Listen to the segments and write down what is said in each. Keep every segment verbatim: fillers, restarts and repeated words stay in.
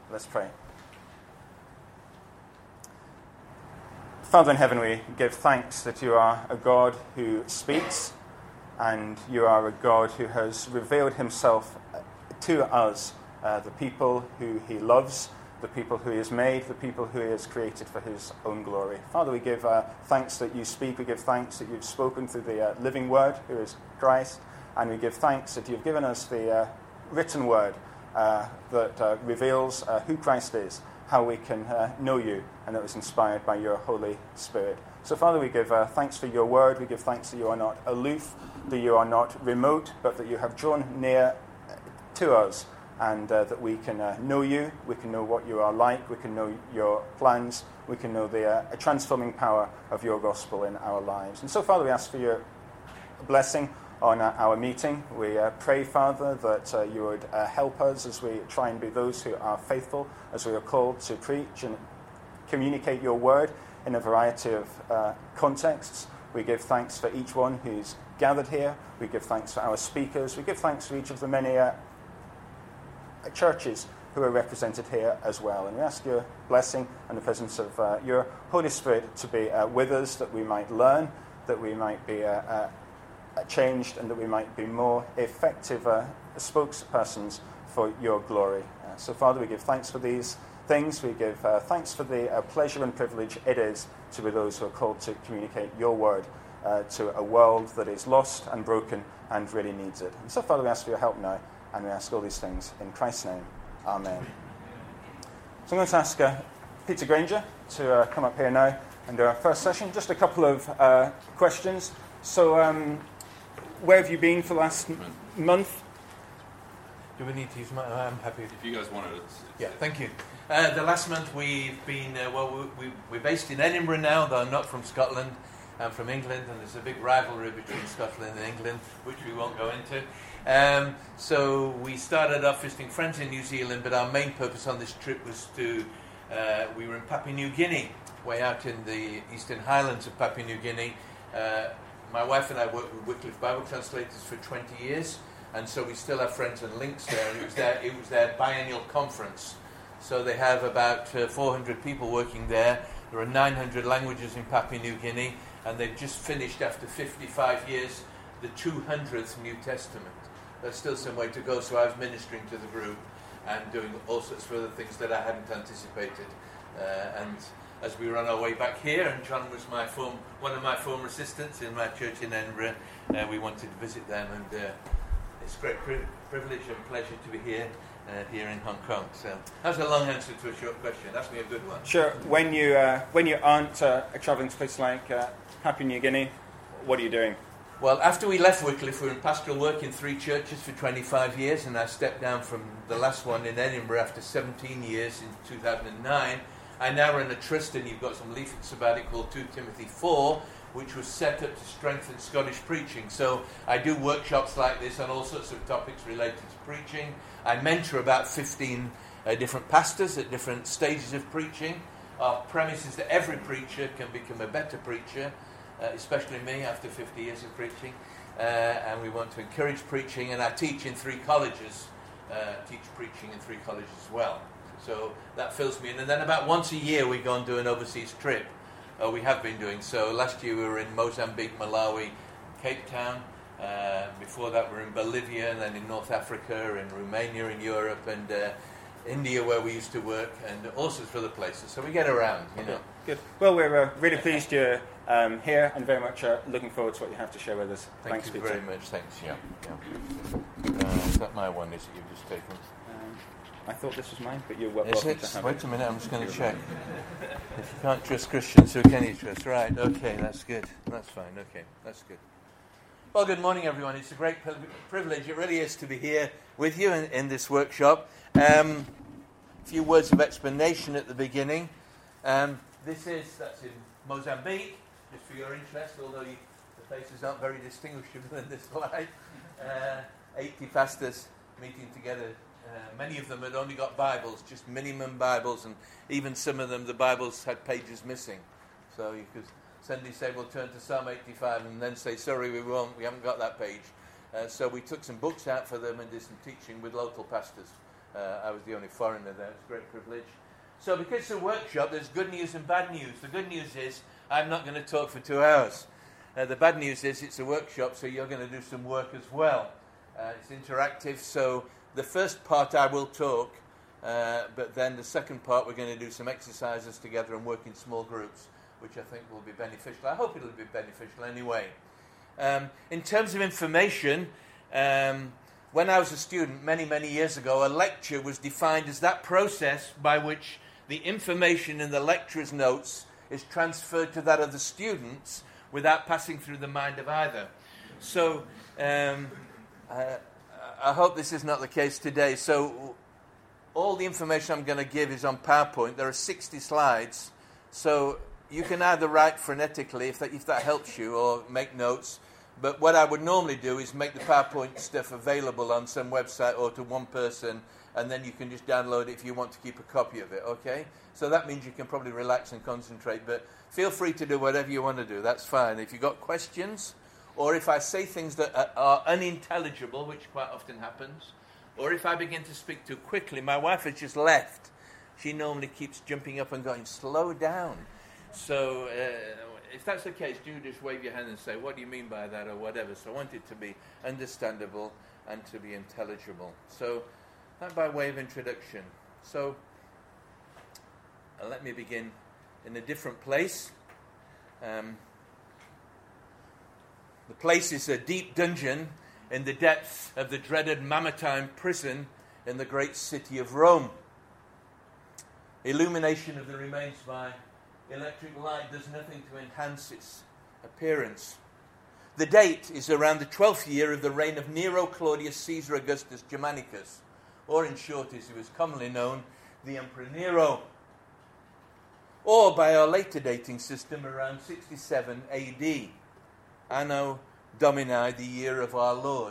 Let's pray. Father in heaven, we give thanks that you are a God who speaks, and you are a God who has revealed himself to us, uh, the people who he loves, the people who he has made, the people who he has created for his own glory. Father, we give uh, thanks that you speak. We give thanks that you've spoken through the uh, living word, who is Christ. And we give thanks that you've given us the uh, written word uh, that uh, reveals uh, who Christ is, how we can uh, know you, and that was inspired by your Holy Spirit. So, Father, we give uh, thanks for your word. We give thanks that you are not aloof, that you are not remote, but that you have drawn near to us, and uh, that we can uh, know you, we can know what you are like, we can know your plans, we can know the uh, transforming power of your gospel in our lives. And so, Father, we ask for your blessing on uh, our meeting. We uh, pray, Father, that uh, you would uh, help us as we try and be those who are faithful, as we are called to preach and communicate your word in a variety of uh, contexts. We give thanks for each one who's gathered here. We give thanks for our speakers. We give thanks for each of the many uh, churches who are represented here as well. And we ask your blessing and the presence of uh, your Holy Spirit to be uh, with us, that we might learn, that we might be uh, uh, changed, and that we might be more effective uh, spokespersons for your glory. Uh, so, Father, we give thanks for these things. We give uh, thanks for the uh, pleasure and privilege it is to be those who are called to communicate your word uh, to a world that is lost and broken and really needs it. And so, Father, we ask for your help now, and we ask all these things in Christ's name. Amen. So I'm going to ask uh, Peter Granger to uh, come up here now and do our first session. Just a couple of uh, questions. So, um, where have you been for the last m- month? Do we need to use my... I'm happy. If you guys wanted it. Yeah, thank you. Uh, the last month we've been... Uh, well, we, we, we're based in Edinburgh now, though I'm not from Scotland. I'm from England, and there's a big rivalry between Scotland and England, which we won't go into. Um, so we started off visiting friends in New Zealand, but our main purpose on this trip was to... Uh, we were in Papua New Guinea, way out in the eastern highlands of Papua New Guinea. Uh, my wife and I worked with Wycliffe Bible Translators for twenty years, and so we still have friends and links there. And it was their, it was their biennial conference. So they have about uh, four hundred people working there. There are nine hundred languages in Papua New Guinea, and they've just finished, after fifty-five years, the two hundredth New Testament. There's still some way to go, so I was ministering to the group and doing all sorts of other things that I hadn't anticipated. Uh, and as we were on our way back here, and John was my form, one of my former assistants in my church in Edinburgh, uh, we wanted to visit them, and uh, it's a great pri- privilege and pleasure to be here, uh, here in Hong Kong. So that's a long answer to a short question. Ask me a good one. Sure. When you uh, when you aren't uh, travelling to places like uh, Papua New Guinea, what are you doing? Well, after we left Wycliffe, we were in pastoral work in three churches for twenty-five years, and I stepped down from the last one in Edinburgh after seventeen years in two thousand nine. I now run a trust, and you've got some leaflets about it, called Second Timothy four, which was set up to strengthen Scottish preaching. So I do workshops like this on all sorts of topics related to preaching. I mentor about fifteen uh, different pastors at different stages of preaching. Our premise is that every preacher can become a better preacher, uh, especially me after fifty years of preaching. Uh, and we want to encourage preaching, and I teach in three colleges, uh, teach preaching in three colleges as well. So that fills me in. And then about once a year we go and do an overseas trip. Uh, we have been doing so. Last year we were in Mozambique, Malawi, Cape Town. Uh, before that we were in Bolivia, and then in North Africa, in Romania, in Europe, and uh, India, where we used to work, and all sorts of other places. So we get around, you know. Good. Well, we're uh, really pleased you're um, here, and very much uh, looking forward to what you have to share with us. Thank Thanks, you Peter. very much. Thanks. Yeah. yeah. Uh, is that my one? Is it you've just taken? I thought this was mine, but you're wel- Is welcome it? to have Wait it. a minute, I'm just going to check. If you can't trust Christians, who can you trust? Right, okay, that's good. That's fine, okay, that's good. Well, good morning, everyone. It's a great privilege, it really is, to be here with you in, in this workshop. Um, a few words of explanation at the beginning. Um, this is, that's in Mozambique, just for your interest, although you, the faces aren't very distinguishable in this slide. Uh, eighty pastors meeting together. Uh, many of them had only got Bibles, just minimum Bibles, and even some of them, the Bibles had pages missing. So you could suddenly say, well, turn to Psalm eighty-five, and then say, sorry, we won't, we haven't got that page. Uh, so we took some books out for them and did some teaching with local pastors Uh, I was the only foreigner there. It was a great privilege. So because it's a workshop, there's good news and bad news. The good news is I'm not going to talk for two hours. Uh, the bad news is it's a workshop, so you're going to do some work as well. Uh, it's interactive, so the first part I will talk, uh, but then the second part we're going to do some exercises together and work in small groups, which I think will be beneficial. I hope it'll be beneficial anyway. Um, in terms of information, um, when I was a student many, many years ago, a lecture was defined as that process by which the information in the lecturer's notes is transferred to that of the students without passing through the mind of either. So um, uh, I hope this is not the case today. So all the information I'm going to give is on PowerPoint. There are sixty slides, so you can either write phonetically if that, if that helps you, or make notes. But what I would normally do is make the PowerPoint stuff available on some website or to one person, and then you can just download it if you want to keep a copy of it, okay? So that means you can probably relax and concentrate, but feel free to do whatever you want to do. That's fine. If you've got questions, or if I say things that are, are unintelligible, which quite often happens, or if I begin to speak too quickly, my wife has just left. She normally keeps jumping up and going, slow down. So uh, if that's the case, do just wave your hand and say, what do you mean by that, or whatever. So I want it to be understandable and to be intelligible. So that by way of introduction. So uh, let me begin in a different place. Um, the place is a deep dungeon in the depths of the dreaded Mamertine prison in the great city of Rome. Illumination of the remains by electric light does nothing to enhance its appearance. The date is around the twelfth year of the reign of Nero Claudius Caesar Augustus Germanicus, or in short, as he was commonly known, the Emperor Nero, or by our later dating system around sixty-seven A D, Anno Domini, the year of our Lord.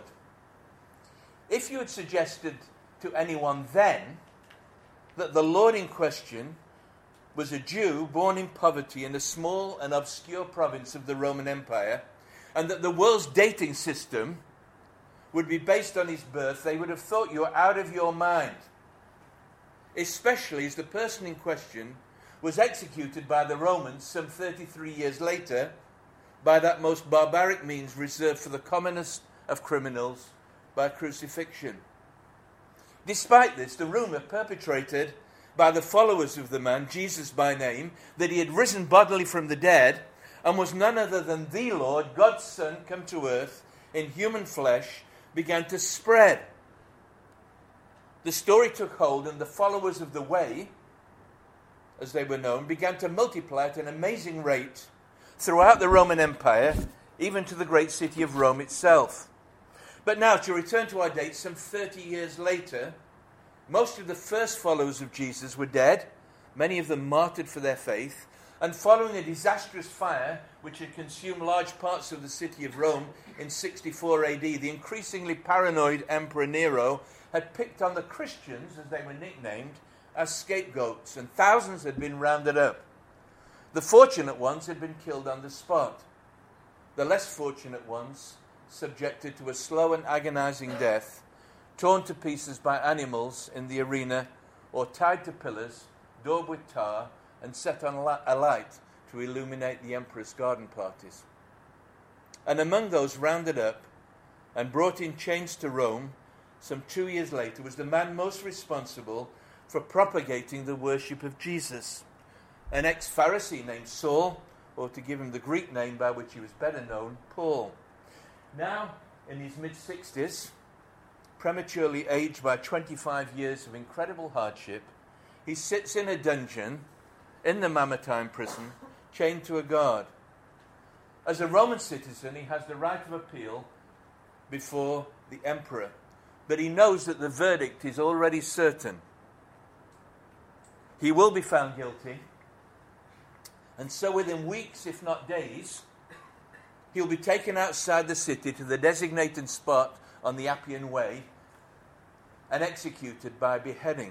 If you had suggested to anyone then that the Lord in question was a Jew born in poverty in a small and obscure province of the Roman Empire, and that the world's dating system would be based on his birth, they would have thought you were out of your mind, especially as the person in question was executed by the Romans some thirty-three years later by that most barbaric means reserved for the commonest of criminals, by crucifixion. Despite this, the rumor perpetrated by the followers of the man, Jesus by name, that he had risen bodily from the dead and was none other than the Lord, God's Son, come to earth in human flesh, began to spread. The story took hold, and the followers of the Way, as they were known, began to multiply at an amazing rate throughout the Roman Empire, even to the great city of Rome itself. But now, to return to our date, some thirty years later, most of the first followers of Jesus were dead, many of them martyred for their faith, and following a disastrous fire which had consumed large parts of the city of Rome in sixty-four A D, the increasingly paranoid Emperor Nero had picked on the Christians, as they were nicknamed, as scapegoats, and thousands had been rounded up. The fortunate ones had been killed on the spot. The less fortunate ones subjected to a slow and agonizing death, torn to pieces by animals in the arena, or tied to pillars, daubed with tar, and set on a light to illuminate the emperor's garden parties. And among those rounded up and brought in chains to Rome some two years later was the man most responsible for propagating the worship of Jesus, an ex-Pharisee named Saul, or to give him the Greek name by which he was better known, Paul. Now, in his mid-sixties, prematurely aged by twenty-five years of incredible hardship, he sits in a dungeon in the Mamertine prison, chained to a guard. As a Roman citizen, he has the right of appeal before the emperor, but he knows that the verdict is already certain. He will be found guilty, and so within weeks, if not days, he'll be taken outside the city to the designated spot on the Appian Way and executed by beheading.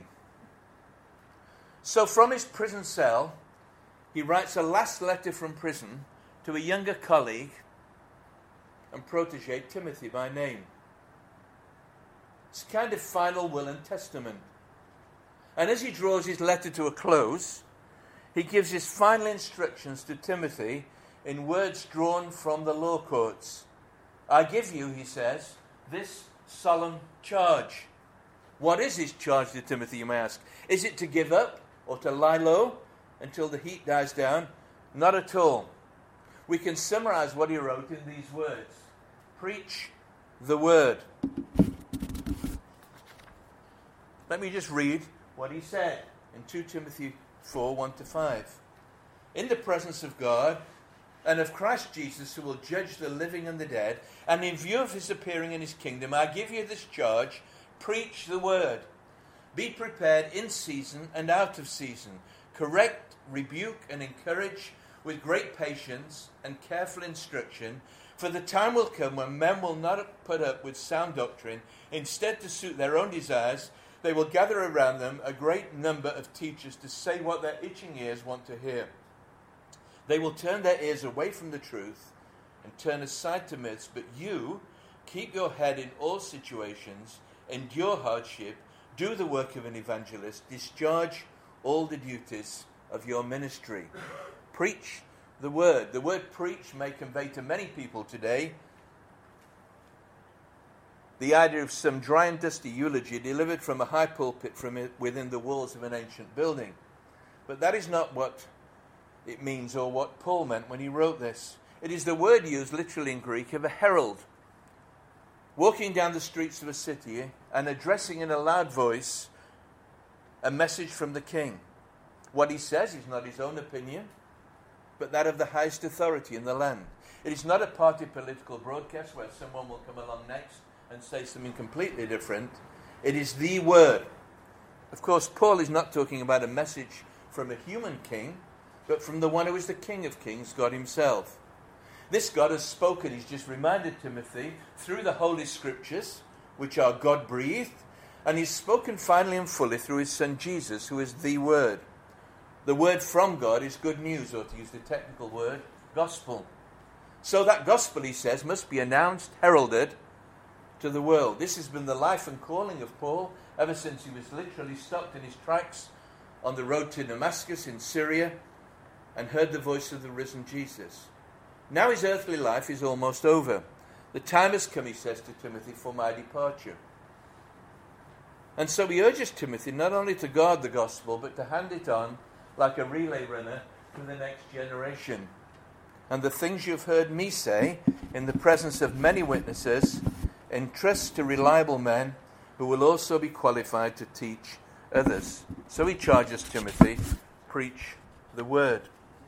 So from his prison cell, he writes a last letter from prison to a younger colleague and protege, Timothy by name. It's a kind of final will and testament. And as he draws his letter to a close, he gives his final instructions to Timothy in words drawn from the law courts. I give you, he says, this solemn charge. What is his charge to Timothy, you may ask? Is it to give up or to lie low until the heat dies down? Not at all. We can summarize what he wrote in these words. Preach the word. Let me just read what he said in Second Timothy four, one to five. In the presence of God and of Christ Jesus, who will judge the living and the dead, and in view of his appearing in his kingdom, I give you this charge: preach the word. Be prepared in season and out of season. Correct, rebuke, and encourage with great patience and careful instruction, for the time will come when men will not put up with sound doctrine. Instead, to suit their own desires, they will gather around them a great number of teachers to say what their itching ears want to hear. They will turn their ears away from the truth and turn aside to myths, but you keep your head in all situations, endure hardship, do the work of an evangelist, discharge all the duties of your ministry. Preach the word. The word preach may convey to many people today the idea of some dry and dusty eulogy delivered from a high pulpit from within the walls of an ancient building. But that is not what it means or what Paul meant when he wrote this. It is the word used literally in Greek of a herald, walking down the streets of a city and addressing in a loud voice a message from the king. What he says is not his own opinion, but that of the highest authority in the land. It is not a party political broadcast where someone will come along next and say something completely different. It is the word. Of course, Paul is not talking about a message from a human king, but from the one who is the King of Kings, God himself. This God has spoken, he's just reminded Timothy, through the Holy Scriptures, which are God-breathed, and he's spoken finally and fully through his Son Jesus, who is the Word. The word from God is good news, or to use the technical word, gospel. So that gospel, he says, must be announced, heralded to the world. This has been the life and calling of Paul ever since he was literally stopped in his tracks on the road to Damascus in Syria and heard the voice of the risen Jesus. Now his earthly life is almost over. The time has come, he says to Timothy, for my departure. And so he urges Timothy not only to guard the gospel, but to hand it on like a relay runner to the next generation. And the things you've heard me say in the presence of many witnesses, entrust to reliable men who will also be qualified to teach others. So he charges Timothy, preach the word.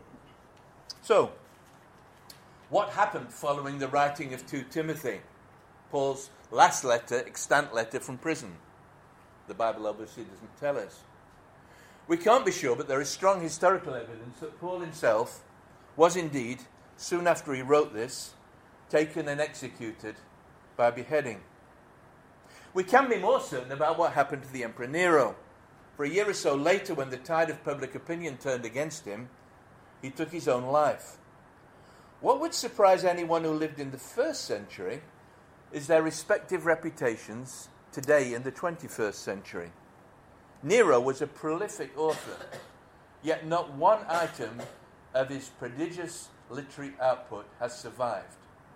So, what happened following the writing of Second Timothy, Paul's last letter, extant letter from prison? The Bible obviously doesn't tell us. We can't be sure, but there is strong historical evidence that Paul himself was indeed, soon after he wrote this, taken and executed by beheading. We can be more certain about what happened to the Emperor Nero. For a year or so later, when the tide of public opinion turned against him, he took his own life. What would surprise anyone who lived in the first century is their respective reputations today in the twenty-first century. Nero was a prolific author, yet not one item of his prodigious literary output has survived.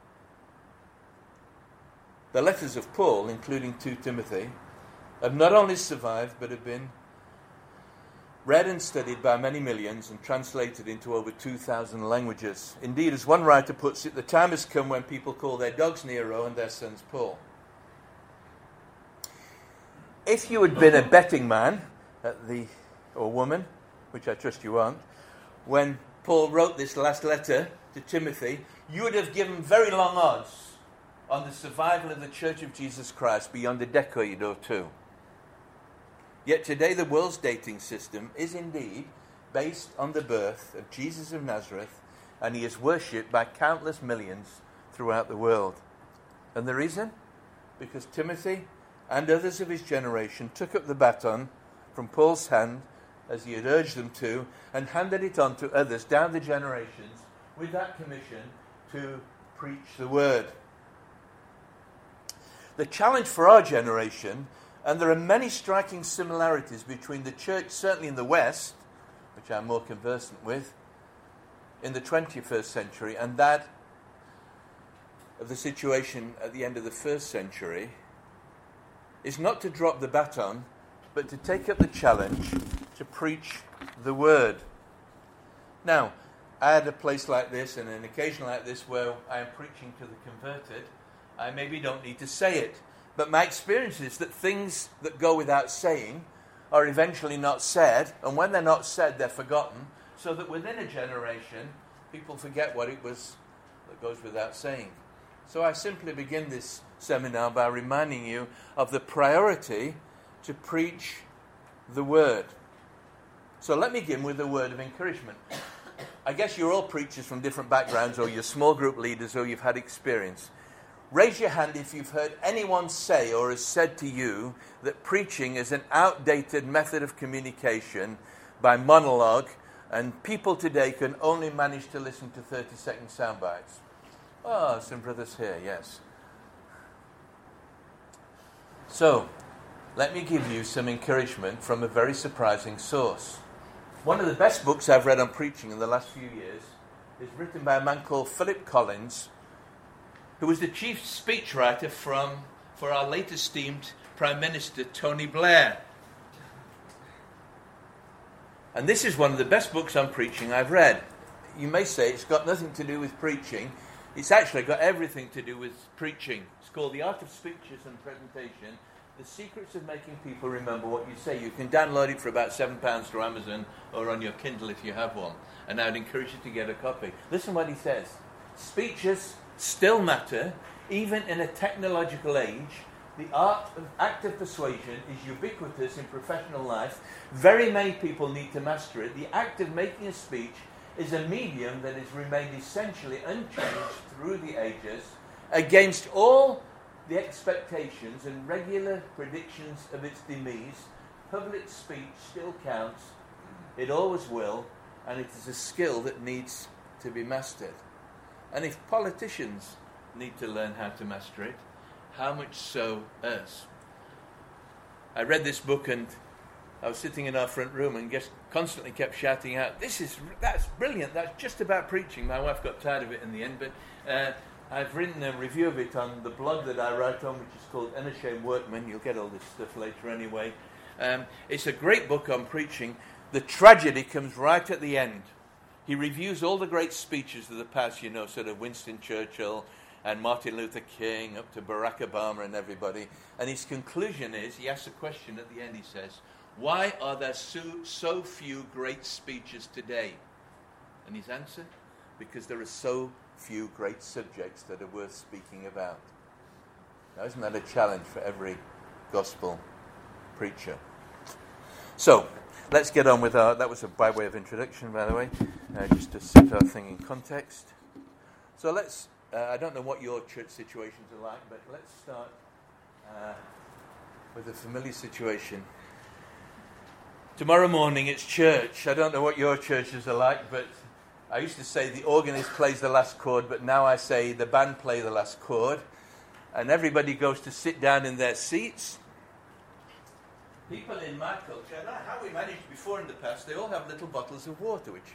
The letters of Paul, including Second Timothy, have not only survived but have been read and studied by many millions and translated into over two thousand languages. Indeed, as one writer puts it, the time has come when people call their dogs Nero and their sons Paul. If you had been a betting man at the or woman, which I trust you aren't, when Paul wrote this last letter to Timothy, you would have given very long odds on the survival of the Church of Jesus Christ beyond a decade or two. Yet today the world's dating system is indeed based on the birth of Jesus of Nazareth, and he is worshipped by countless millions throughout the world. And the reason? Because Timothy and others of his generation took up the baton from Paul's hand, as he had urged them to, and handed it on to others down the generations with that commission to preach the word. The challenge for our generation And there are many striking similarities between the church, certainly in the West, which I'm more conversant with, in the twenty-first century, and that of the situation at the end of the first century, is not to drop the baton, but to take up the challenge to preach the word. Now, at a place like this and an occasion like this where I am preaching to the converted, I maybe don't need to say it. But my experience is that things that go without saying are eventually not said, and when they're not said, they're forgotten, so that within a generation, people forget what it was that goes without saying. So I simply begin this seminar by reminding you of the priority to preach the word. So let me begin with a word of encouragement. I guess you're all preachers from different backgrounds, or you're small group leaders, or you've had experience. Raise your hand if you've heard anyone say or has said to you that preaching is an outdated method of communication by monologue, and people today can only manage to listen to thirty-second sound bites. Oh, some brothers here, yes. So, let me give you some encouragement from a very surprising source. One of the best books I've read on preaching in the last few years is written by a man called Philip Collins, who was the chief speechwriter from, for our late esteemed Prime Minister, Tony Blair. And this is one of the best books on preaching I've read. You may say it's got nothing to do with preaching. It's actually got everything to do with preaching. It's called The Art of Speeches and Presentation, The Secrets of Making People Remember What You Say. You can download it for about seven pounds through Amazon or on your Kindle if you have one. And I'd encourage you to get a copy. Listen what he says. Speeches still matter, even in a technological age. The art of active persuasion is ubiquitous in professional life. Very many people need to master it. The act of making a speech is a medium that has remained essentially unchanged through the ages, against all the expectations and regular predictions of its demise. Public speech still counts. It always will, and it is a skill that needs to be mastered. And if politicians need to learn how to master it, how much so us? I read this book and I was sitting in our front room and just constantly kept shouting out, "This is, that's brilliant, that's just about preaching." My wife got tired of it in the end, but uh, I've written a review of it on the blog that I write on, which is called Unashamed Workman. You'll get all this stuff later anyway. Um, it's a great book on preaching. The tragedy comes right at the end. He reviews all the great speeches of the past, you know, sort of Winston Churchill and Martin Luther King up to Barack Obama and everybody. And his conclusion is, he asks a question at the end, he says, "Why are there so, so few great speeches today?" And his answer, because there are so few great subjects that are worth speaking about. Now, isn't that a challenge for every gospel preacher? So, let's get on with our, that was a by way of introduction, by the way, uh, just to set our thing in context. So let's, uh, I don't know what your church situations are like, but let's start uh, with a familiar situation. Tomorrow morning it's church. I don't know what your churches are like, but I used to say the organist plays the last chord, but now I say the band play the last chord. And everybody goes to sit down in their seats. People in my culture, I don't know how we managed before in the past, they all have little bottles of water, which...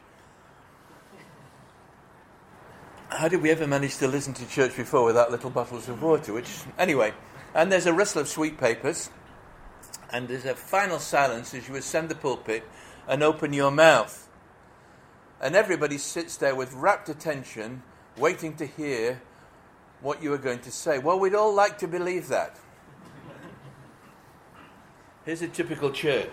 How did we ever manage to listen to church before without little bottles of water? Which, anyway, and there's a rustle of sweet papers, and there's a final silence as you ascend the pulpit and open your mouth. And everybody sits there with rapt attention, waiting to hear what you are going to say. Well, we'd all like to believe that. Here's a typical church.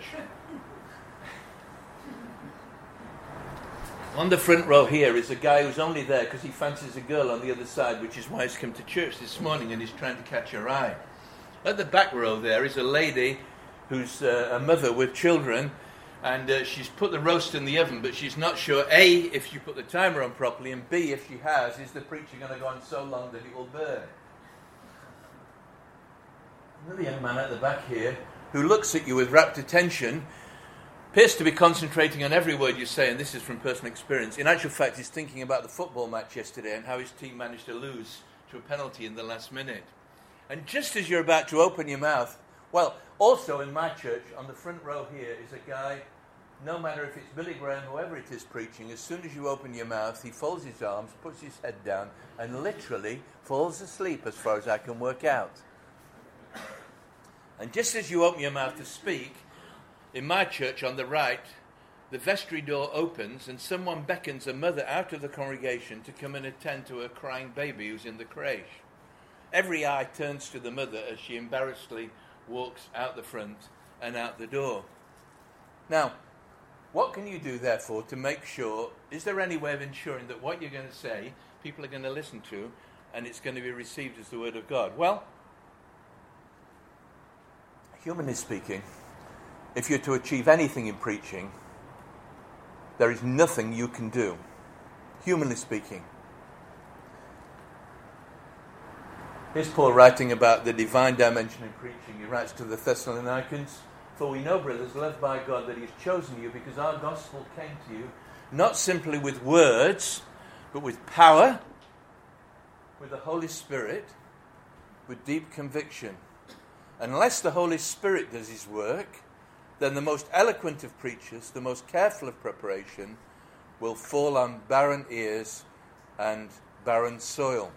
On the front row here is a guy who's only there because he fancies a girl on the other side, which is why he's come to church this morning and he's trying to catch her eye. At the back row there is a lady who's uh, a mother with children, and uh, she's put the roast in the oven, but she's not sure, A, if she put the timer on properly, and B, if she has, is the preacher going to go on so long that it will burn? Another young man at the back here who looks at you with rapt attention, appears to be concentrating on every word you say, and this is from personal experience. In actual fact, he's thinking about the football match yesterday and how his team managed to lose to a penalty in the last minute. And just as you're about to open your mouth, Well, also in my church, on the front row here is a guy, no matter if it's Billy Graham, whoever it is preaching, as soon as you open your mouth, he folds his arms, puts his head down, and literally falls asleep as far as I can work out. And just as you open your mouth to speak, in my church on the right, the vestry door opens and someone beckons a mother out of the congregation to come and attend to a crying baby who's in the creche. Every eye turns to the mother as she embarrassedly walks out the front and out the door. Now, what can you do, therefore, to make sure, is there any way of ensuring that what you're going to say, people are going to listen to, and it's going to be received as the Word of God? Well, humanly speaking, if you're to achieve anything in preaching, there is nothing you can do, humanly speaking. Here's Paul writing about the divine dimension in preaching. He writes to the Thessalonians, "For we know, brothers, loved by God, that He has chosen you, because our gospel came to you, not simply with words, but with power, with the Holy Spirit, with deep conviction. Unless the Holy Spirit does His work, then the most eloquent of preachers, the most careful of preparation, will fall on barren ears and barren soil."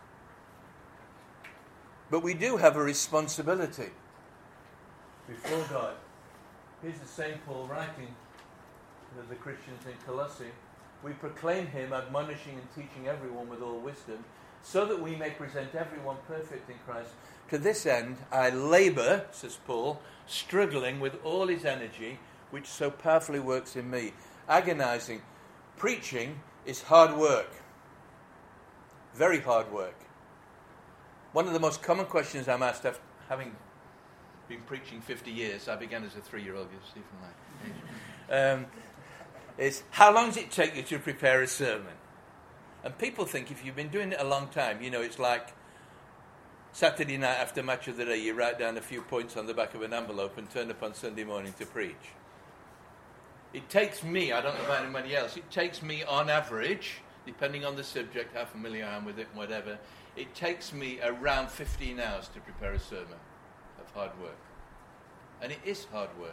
But we do have a responsibility before God. Here's the Saint Paul writing to the Christians in Colossae. "We proclaim Him, admonishing and teaching everyone with all wisdom, so that we may present everyone perfect in Christ. To this end, I labour," says Paul, "struggling with all his energy, which so powerfully works in me." Agonizing. Preaching is hard work. Very hard work. One of the most common questions I'm asked, after having been preaching fifty years, I began as a three-year-old, you see from my age, um, is, how long does it take you to prepare a sermon? And people think if you've been doing it a long time, you know, it's like Saturday night after match of the day, you write down a few points on the back of an envelope and turn up on Sunday morning to preach. It takes me, I don't know about anybody else, it takes me on average, depending on the subject, how familiar I am with it and whatever, it takes me around fifteen hours to prepare a sermon of hard work. And it is hard work.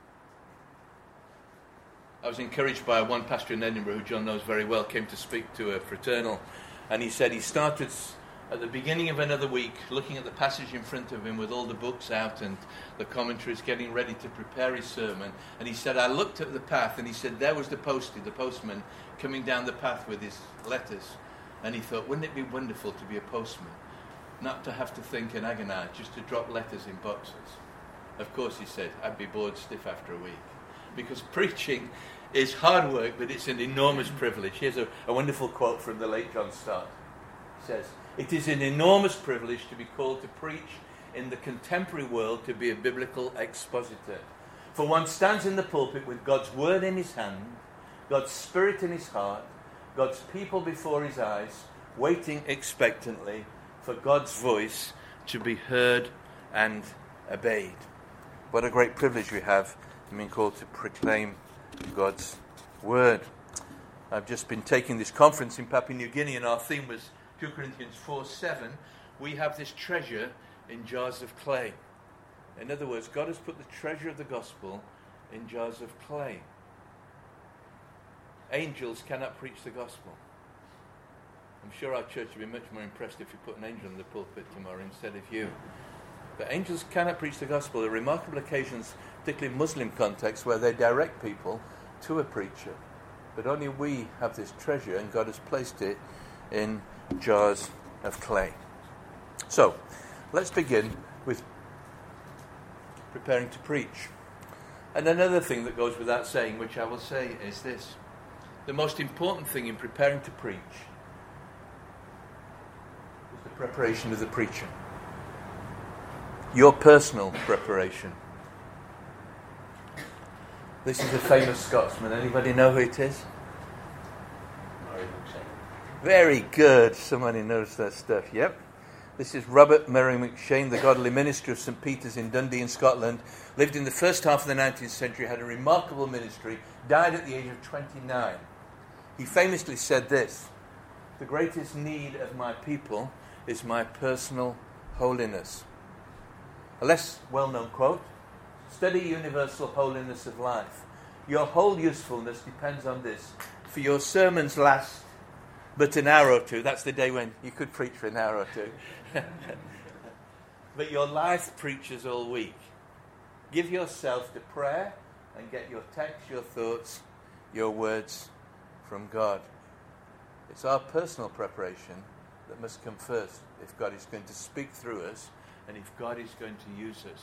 I was encouraged by one pastor in Edinburgh, who John knows very well, came to speak to a fraternal, and he said he started at the beginning of another week looking at the passage in front of him with all the books out and the commentaries, getting ready to prepare his sermon. And he said, I looked at the path, and he said there was the postie, the postman, coming down the path with his letters. And he thought, wouldn't it be wonderful to be a postman? Not to have to think and agonize, just to drop letters in boxes. Of course, he said, I'd be bored stiff after a week. Because preaching is hard work, but it's an enormous privilege. Here's a, a wonderful quote from the late John Stott. He says, it is an enormous privilege to be called to preach in the contemporary world, to be a biblical expositor. For one stands in the pulpit with God's word in his hand, God's spirit in his heart, God's people before his eyes, waiting expectantly for God's voice to be heard and obeyed. What a great privilege we have in being called to proclaim God's word. I've just been taking this conference in Papua New Guinea, and our theme was two Corinthians four seven. We have this treasure in jars of clay. In other words, God has put the treasure of the gospel in jars of clay. Angels cannot preach the gospel. I'm sure our church would be much more impressed if you put an angel in the pulpit tomorrow instead of you. But angels cannot preach the gospel. There are remarkable occasions, particularly in Muslim contexts, where they direct people to a preacher. But only we have this treasure, and God has placed it in jars of clay. So, let's begin with preparing to preach. And another thing that goes without saying, which I will say, is this. The most important thing in preparing to preach is the preparation of the preacher. Your personal preparation. This is a famous Scotsman. Anybody know who it is? Very good. Somebody knows that stuff. Yep. This is Robert Murray McShane, the godly minister of Saint Peter's in Dundee in Scotland. Lived in the first half of the nineteenth century, had a remarkable ministry, died at the age of twenty-nine. He famously said this, the greatest need of my people is my personal holiness. A less well-known quote, study universal holiness of life. Your whole usefulness depends on this. For your sermons last but an hour or two. That's the day when you could preach for an hour or two. But your life preaches all week. Give yourself to prayer and get your text, your thoughts, your words from God. It's our personal preparation that must come first if God is going to speak through us and if God is going to use us.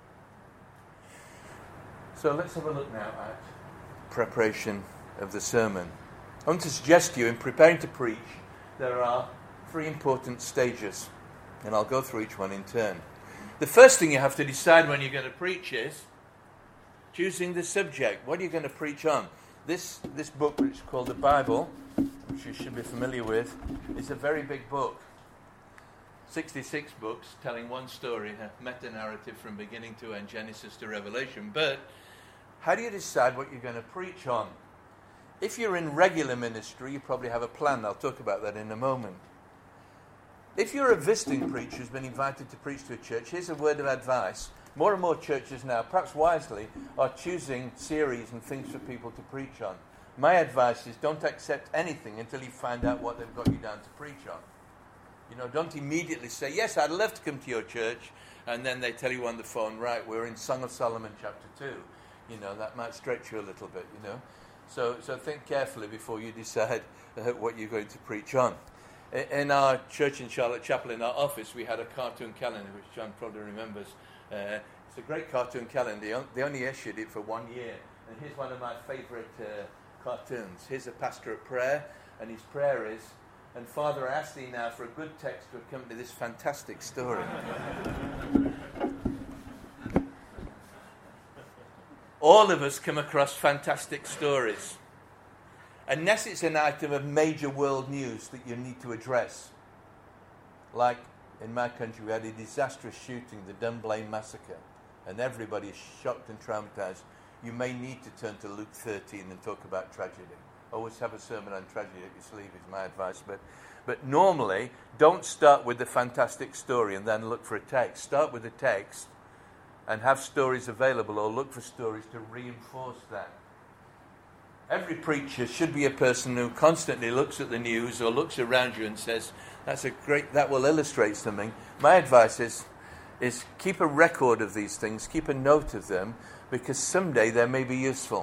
So let's have a look now at preparation of the sermon. I want to suggest to you in preparing to preach there are three important stages, and I'll go through each one in turn. The first thing you have to decide when you're going to preach is choosing the subject. What are you going to preach on? This this book, which is called the Bible, which you should be familiar with, is a very big book. sixty-six books telling one story, a meta-narrative from beginning to end, Genesis to Revelation. But how do you decide what you're going to preach on? If you're in regular ministry, you probably have a plan. I'll talk about that in a moment. If you're a visiting preacher who's been invited to preach to a church, here's a word of advice. More and more churches now, perhaps wisely, are choosing series and things for people to preach on. My advice is don't accept anything until you find out what they've got you down to preach on. You know, don't immediately say, yes, I'd love to come to your church, and then they tell you on the phone, right, we're in Song of Solomon chapter two. You know, that might stretch you a little bit, you know. So so think carefully before you decide uh, what you're going to preach on. In our church in Charlotte Chapel, in our office, we had a cartoon calendar, which John probably remembers. Uh, it's a great cartoon calendar. They only issued it for one year. And here's one of my favourite uh, cartoons. Here's a pastor at prayer, and his prayer is, and Father, I ask thee now for a good text to accompany this fantastic story. All of us come across fantastic stories. Unless it's an item of major world news that you need to address. Like in my country, we had a disastrous shooting, the Dunblane massacre, and everybody is shocked and traumatized. You may need to turn to Luke thirteen and talk about tragedy. Always have a sermon on tragedy up your sleeve is my advice. But, but normally, don't start with the fantastic story and then look for a text. Start with the text and have stories available, or look for stories to reinforce that. Every preacher should be a person who constantly looks at the news or looks around you and says, that's a great, that will illustrate something. My advice is, is keep a record of these things, keep a note of them, because someday they may be useful.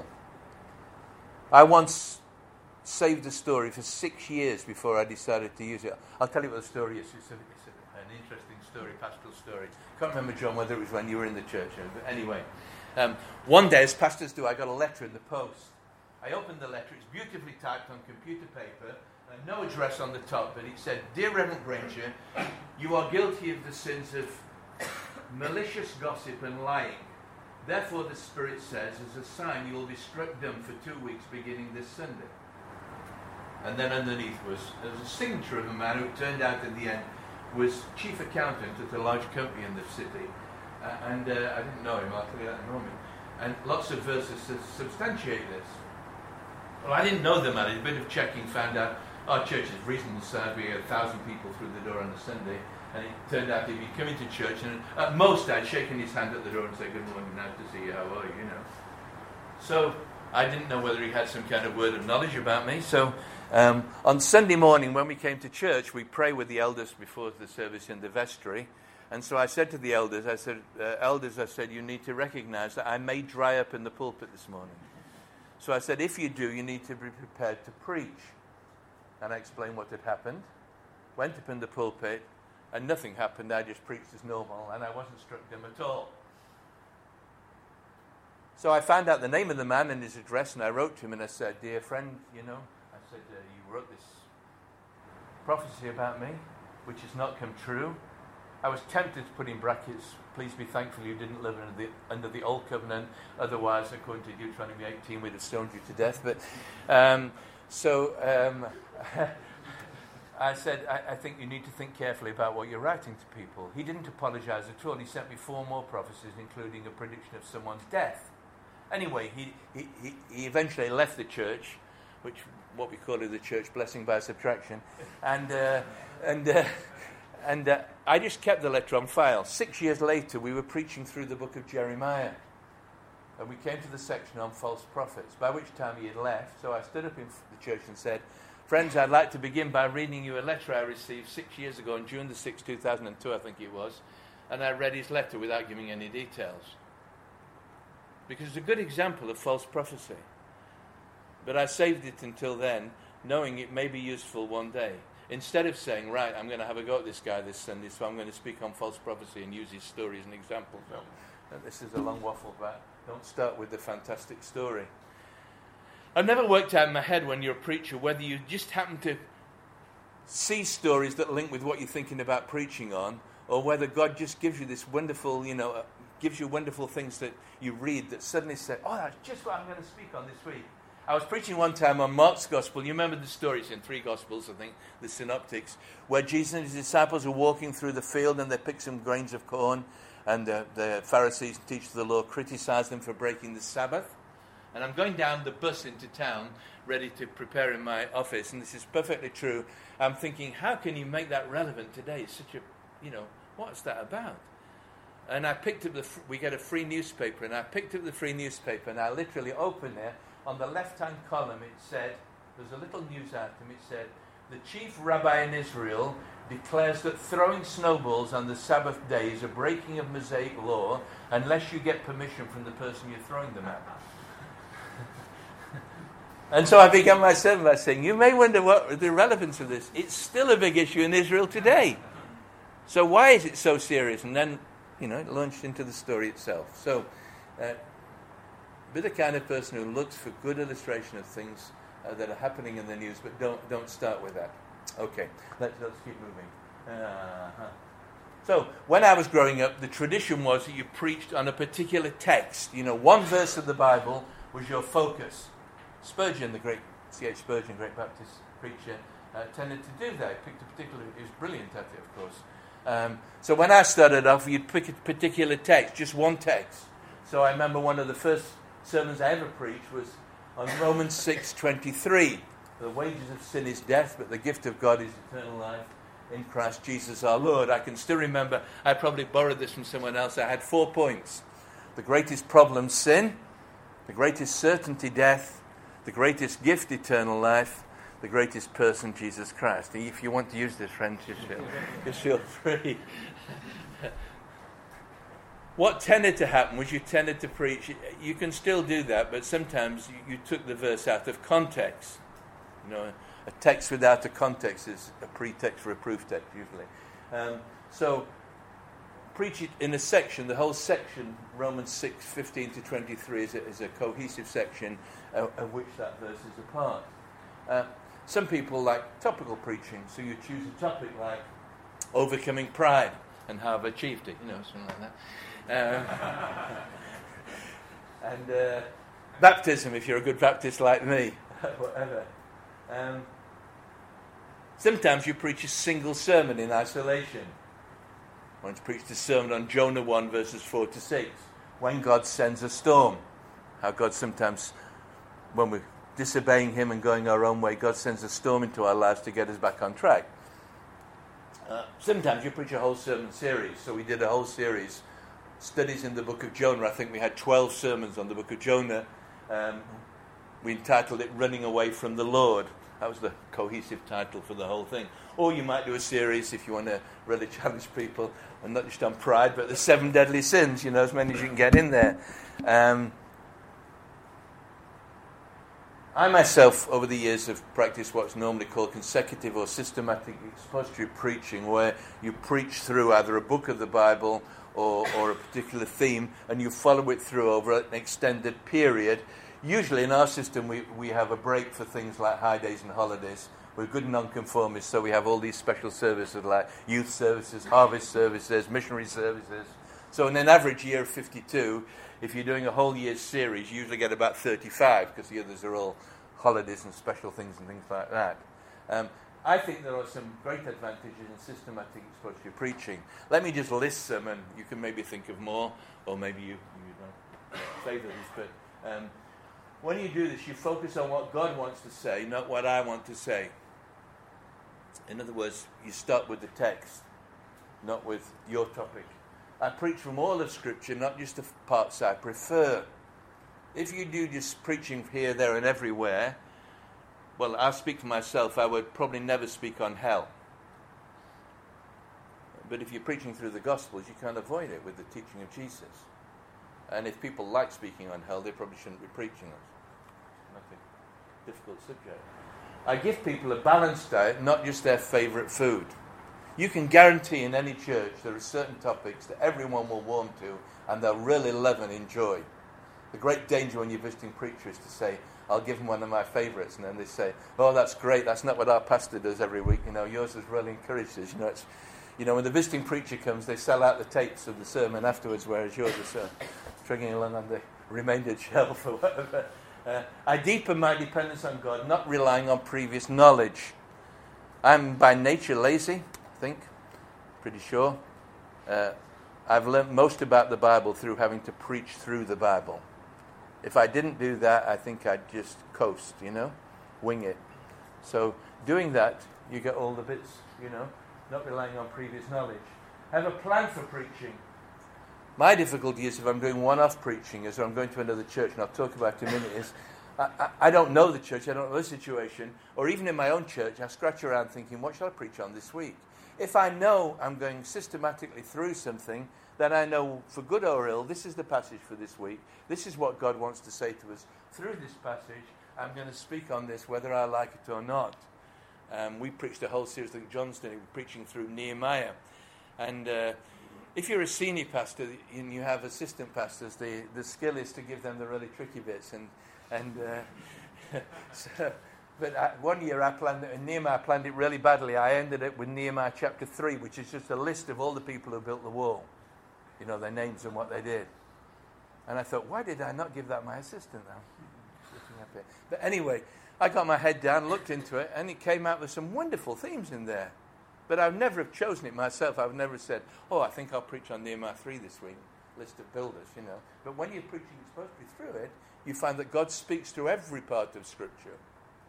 I once saved a story for six years before I decided to use it. I'll tell you what the story is. It's, a, it's a, an interesting story, pastoral story. Can't remember, John, whether it was when you were in the church. But anyway, um, one day, as pastors do, I got a letter in the post. I opened the letter. It's beautifully typed on computer paper. And no address on the top, but it said, Dear Reverend Granger, you are guilty of the sins of malicious gossip and lying. Therefore, the Spirit says, as a sign, you will be struck dumb for two weeks beginning this Sunday. And then underneath was, there was a signature of a man who turned out in the end was chief accountant at a large company in the city. Uh, and uh, I didn't know him, I'll tell you that in a moment. And lots of verses to substantiate this. Well, I didn't know the man. A bit of checking found out our church is reasonable size. We had a thousand people through the door on a Sunday. And it turned out he'd be coming to church. And at most, I'd shaken his hand at the door and say, good morning, nice to see you. How are you? You know. So I didn't know whether he had some kind of word of knowledge about me. So um, on Sunday morning, when we came to church, we pray with the elders before the service in the vestry. And so I said to the elders, I said, uh, elders, I said, you need to recognize that I may dry up in the pulpit this morning. So I said, if you do, you need to be prepared to preach. And I explained what had happened, went up in the pulpit, and nothing happened. I just preached as normal, and I wasn't struck dumb at all. So I found out the name of the man and his address, and I wrote to him, and I said, dear friend, you know, I said, uh, you wrote this prophecy about me, which has not come true. I was tempted to put in brackets, please be thankful you didn't live under the, under the old covenant, otherwise, according to Deuteronomy eighteen, we'd have stoned you to death. But um, so um, I said, I, I think you need to think carefully about what you're writing to people. He didn't apologize at all. He sent me four more prophecies, including a prediction of someone's death. Anyway, he, he, he, he eventually left the church, which what we call it the church blessing by subtraction, and uh, and. Uh, and uh, I just kept the letter on file. Six years later, we were preaching through the book of Jeremiah. And we came to the section on false prophets, by which time he had left. So I stood up in the church and said, friends, I'd like to begin by reading you a letter I received six years ago on June the sixth, two thousand two, I think it was. And I read his letter without giving any details. Because it's a good example of false prophecy. But I saved it until then, knowing it may be useful one day. Instead of saying, right, I'm going to have a go at this guy this Sunday, so I'm going to speak on false prophecy and use his story as an example. So, uh, this is a long waffle, but don't start with the fantastic story. I've never worked out in my head when you're a preacher whether you just happen to see stories that link with what you're thinking about preaching on, or whether God just gives you this wonderful, you know, uh, gives you wonderful things that you read that suddenly say, oh, that's just what I'm going to speak on this week. I was preaching one time on Mark's Gospel. You remember the stories in three Gospels, I think, the synoptics, where Jesus and his disciples are walking through the field and they pick some grains of corn, and uh, the Pharisees and teachers of the law criticize them for breaking the Sabbath. And I'm going down the bus into town, ready to prepare in my office, and this is perfectly true. I'm thinking, how can you make that relevant today? It's such a, you know, what's that about? And I picked up the, we get a free newspaper, and I picked up the free newspaper, and I literally opened it. On the left-hand column, it said, there's a little news item, it said, the chief rabbi in Israel declares that throwing snowballs on the Sabbath day is a breaking of Mosaic law unless you get permission from the person you're throwing them at. And so I began my sermon by saying, you may wonder what the relevance of this. It's still a big issue in Israel today. So why is it so serious? And then, you know, it launched into the story itself. So, uh, be the kind of person who looks for good illustration of things uh, that are happening in the news, but don't don't start with that. Okay, let's, let's keep moving. Uh-huh. So, when I was growing up, the tradition was that you preached on a particular text. You know, one verse of the Bible was your focus. Spurgeon, the great C H Spurgeon, great Baptist preacher, uh, tended to do that. He picked a particular, he was brilliant at it, of course. Um, so when I started off, you'd pick a particular text, just one text. So I remember one of the first sermons I ever preached was on Romans six twenty-three. The wages of sin is death, but the gift of God is eternal life in Christ Jesus our Lord. I can still remember, I probably borrowed this from someone else. I had four points. The greatest problem, sin. The greatest certainty, death. The greatest gift, eternal life. The greatest person, Jesus Christ. If you want to use this, friends, just feel, just feel free. What tended to happen was you tended to preach. You can still do that, but sometimes you, you took the verse out of context. You know, a text without a context is a pretext for a proof text, usually. Um, so, preach it in a section. The whole section, Romans six fifteen to twenty-three, is a, is a cohesive section uh, of which that verse is a part. Uh, some people like topical preaching, so you choose a topic like overcoming pride and how I've achieved it, you know, something like that. Um, and uh, baptism, if you're a good Baptist like me, whatever. Um, sometimes you preach a single sermon in isolation. Once preached a sermon on Jonah one, verses four to six. When God sends a storm. How God sometimes, when we're disobeying him and going our own way, God sends a storm into our lives to get us back on track. Uh, sometimes you preach a whole sermon series. So we did a whole series. Studies in the book of Jonah. I think we had twelve sermons on the book of Jonah. Um, we entitled it Running Away from the Lord. That was the cohesive title for the whole thing. Or you might do a series, if you want to really challenge people, and not just on pride, but the seven deadly sins, you know, as many as you can get in there. Um, I myself, over the years, have practiced what's normally called consecutive or systematic expository preaching, where you preach through either a book of the Bible or, or a particular theme, and you follow it through over an extended period. Usually in our system, we, we have a break for things like high days and holidays. We're good nonconformists, so we have all these special services like youth services, harvest services, missionary services. So in an average year of fifty-two, if you're doing a whole year's series, you usually get about thirty-five, because the others are all holidays and special things and things like that. Um, I think there are some great advantages in systematic expository preaching. Let me just list some, and you can maybe think of more, or maybe you, you don't favour these, but um, when you do this, you focus on what God wants to say, not what I want to say. In other words, you start with the text. not with your topic. I preach from all of Scripture, not just the parts I prefer. If you do just preaching here, there, and everywhere, well, I'll speak for myself. I would probably never speak on hell. But if you're preaching through the Gospels, you can't avoid it with the teaching of Jesus. And if people like speaking on hell, they probably shouldn't be preaching it. Not a difficult subject. I give people a balanced diet, not just their favourite food. You can guarantee in any church there are certain topics that everyone will warm to and they'll really love and enjoy. The great danger when you're visiting preachers is to say, I'll give them one of my favourites, and then they say, oh, that's great, that's not what our pastor does every week. You know, yours has really encouraged us. You know, it's, you know, when the visiting preacher comes, they sell out the tapes of the sermon afterwards, whereas yours is uh, stringing along on the remainder shelf or whatever. Uh, I deepen my dependence on God, not relying on previous knowledge. I'm by nature lazy, I think, pretty sure. Uh, I've learnt most about the Bible through having to preach through the Bible. If I didn't do that, I think I'd just coast, you know, wing it. So doing that, you get all the bits, you know, not relying on previous knowledge. I have a plan for preaching. My difficulty is if I'm doing one-off preaching, as I'm going to another church, and I'll talk about it in a minute, is I, I, I don't know the church, I don't know the situation, or even in my own church, I scratch around thinking, what shall I preach on this week? If I know I'm going systematically through something, then I know, for good or ill, this is the passage for this week. This is what God wants to say to us through this passage. I'm going to speak on this whether I like it or not. Um, we preached a whole series that John's doing, preaching through Nehemiah. And uh, if you're a senior pastor and you have assistant pastors, the, the skill is to give them the really tricky bits. And and uh, so, But I, one year I planned it, and Nehemiah planned it really badly. I ended it with Nehemiah chapter three, which is just a list of all the people who built the wall. You know, their names and what they did. And I thought, why did I not give that my assistant now? But anyway, I got my head down, looked into it, and it came out with some wonderful themes in there. But I would never have chosen it myself. I would never have said, oh, I think I'll preach on Nehemiah three this week, list of builders, you know. But when you're preaching supposed to be through it, you find that God speaks through every part of Scripture.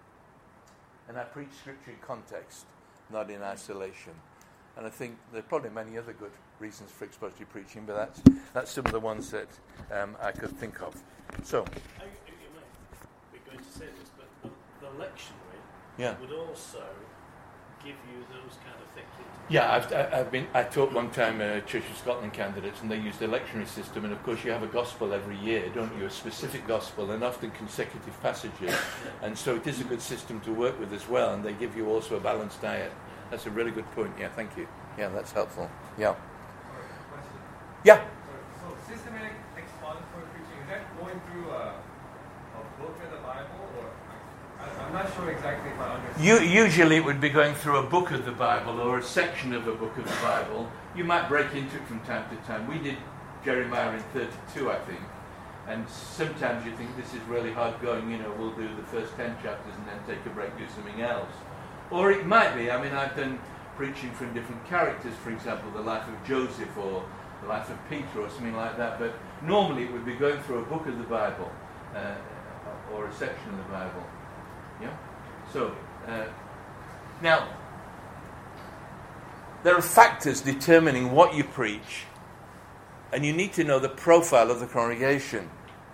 And I preach Scripture in context, not in isolation. And I think there are probably many other good reasons for expository preaching, but that's that's some of the ones that um, I could think of. So, I, I might be going to say this, but the, the lectionary yeah. would also give you those kind of things. Yeah, I've, I've been. I taught one time uh, Church of Scotland candidates, and they used the lectionary system. And of course, you have a gospel every year, don't you? A specific gospel, and often consecutive passages. And so it is a good system to work with as well. And they give you also a balanced diet. That's a really good point. Yeah, thank you. Yeah, that's helpful. Yeah. Yeah. So, so systematic expository preaching, is that going through a, a book of the Bible, or I, I'm not sure exactly if I understand. You, usually it would be going through a book of the Bible or a section of a book of the Bible. You might break into it from time to time. We did Jeremiah in thirty-two, I think. And sometimes you think this is really hard going, you know, we'll do the first ten chapters and then take a break, do something else. Or it might be, I mean, I've done preaching from different characters, for example, the life of Joseph or the life of Peter or something like that. But normally it would be going through a book of the Bible uh, or a section of the Bible. Yeah? So, uh, now, there are factors determining what you preach, and you need to know the profile of the congregation.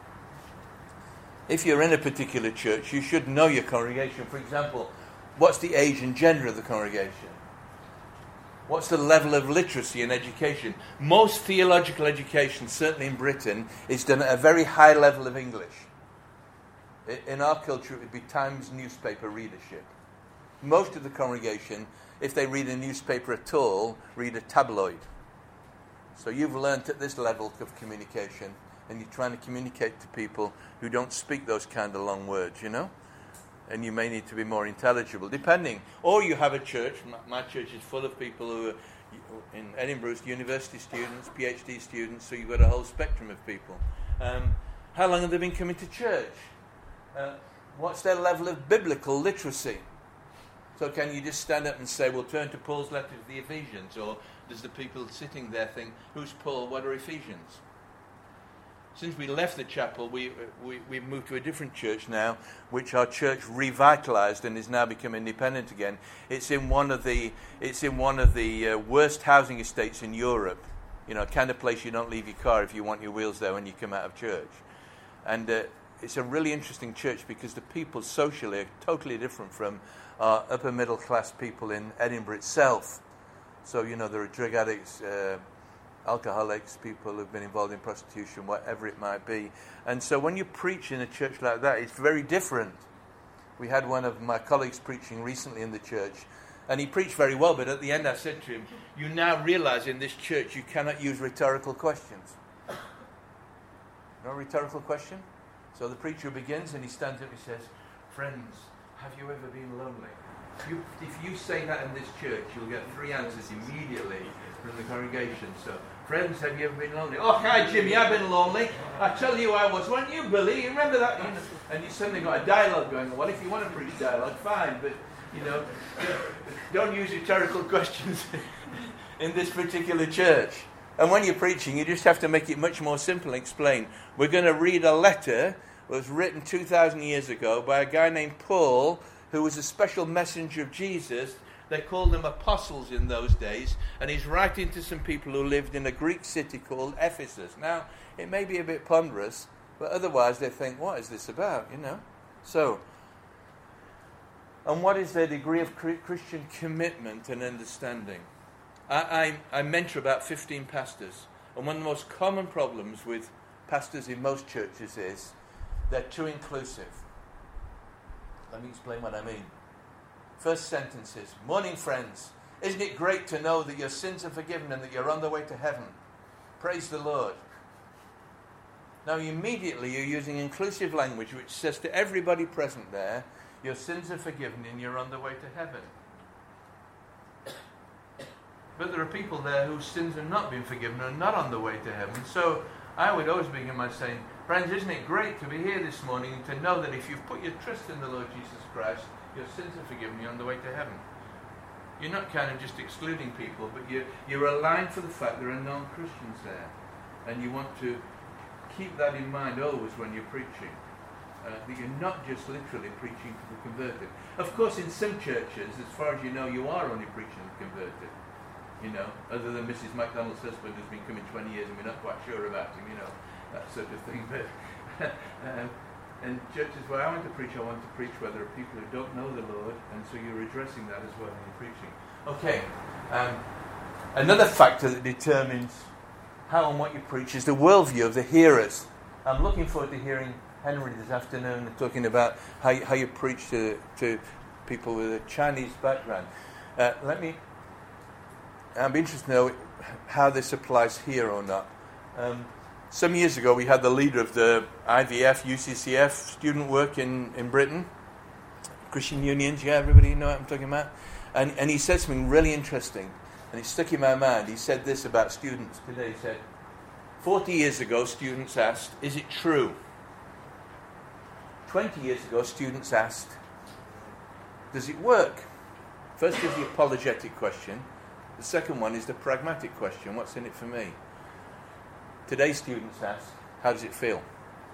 If you're in a particular church, you should know your congregation. For example, what's the age and gender of the congregation? What's the level of literacy and education? Most theological education, certainly in Britain, is done at a very high level of English. In our culture, it would be Times newspaper readership. Most of the congregation, if they read a newspaper at all, read a tabloid. So you've learnt at this level of communication, and you're trying to communicate to people who don't speak those kind of long words, you know? And you may need to be more intelligible, depending. Or you have a church. My church is full of people who are in Edinburgh, university students, PhD students, so you've got a whole spectrum of people. Um, how long have they been coming to church? Uh, what's their level of biblical literacy? So can you just stand up and say, we'll turn to Paul's letter to the Ephesians? Or does the people sitting there think, who's Paul, what are Ephesians? since we left the chapel, we, we, we've moved to a different church now, which our church revitalized and is now become independent again. It's in one of the, it's in one of the uh, worst housing estates in Europe. You know, kind of place you don't leave your car if you want your wheels there when you come out of church. And uh, it's a really interesting church because the people socially are totally different from our upper middle class people in Edinburgh itself. So, you know, there are drug addicts, uh, alcoholics, people who've been involved in prostitution, whatever it might be. And so when you preach in a church like that, it's very different. We had one of my colleagues preaching recently in the church, and he preached very well, but at the end I said to him, you now realize in this church you cannot use rhetorical questions. No rhetorical question? So the preacher begins and he stands up and he says, friends, have you ever been lonely? You, if you say that in this church, you'll get three answers immediately from the congregation. So, friends, have you ever been lonely? Oh, hi, Jimmy, I've been lonely. I tell you I was. Weren't you, Billy? You remember that? You know, and you suddenly got a dialogue going. Well, if you want to preach dialogue, fine, but, you know, don't use rhetorical questions in this particular church. And when you're preaching, you just have to make it much more simple and explain. We're going to read a letter that was written two thousand years ago by a guy named Paul, who was a special messenger of Jesus. They called them apostles in those days. And he's writing to some people who lived in a Greek city called Ephesus. Now, it may be a bit ponderous, but otherwise they think, what is this about, you know? So, and what is their degree of Christian commitment and understanding? I, I, I mentor about fifteen pastors. And one of the most common problems with pastors in most churches is they're too inclusive. Let me explain what I mean. First sentence is, morning friends, isn't it great to know that your sins are forgiven and that you're on the way to heaven? Praise the Lord. Now immediately you're using inclusive language which says to everybody present there, your sins are forgiven and you're on the way to heaven. But there are people there whose sins have not been forgiven and are not on the way to heaven. So I would always begin by saying, friends, isn't it great to be here this morning and to know that if you've put your trust in the Lord Jesus Christ, your sins are forgiven, you're on the way to heaven. You're not kind of just excluding people, but you're, you're aligned for the fact there are non-Christians there. And you want to keep that in mind always when you're preaching. Uh, that you're not just literally preaching to the converted. Of course, in some churches, as far as you know, you are only preaching to the converted. You know, other than Missus MacDonald's husband who's been coming twenty years and we're not quite sure about him, you know, that sort of thing. But um, and churches where I want to preach, I want to preach where there are people who don't know the Lord, and so you're addressing that as well when you're preaching. Okay. Um, another factor that determines how and what you preach is the worldview of the hearers. I'm looking forward to hearing Henry this afternoon talking about how you, how you preach to, to people with a Chinese background. Uh, let me... I'd be interested to know how this applies here or not. Um, some years ago, we had the leader of the I V F, U C C F student work in, in Britain, Christian unions, yeah, everybody know what I'm talking about? And, and he said something really interesting, and it stuck in my mind. He said this about students today. He said, forty years ago, students asked, is it true? twenty years ago, students asked, does it work? First is the apologetic question. The second one is the pragmatic question, what's in it for me? Today's students ask, how does it feel?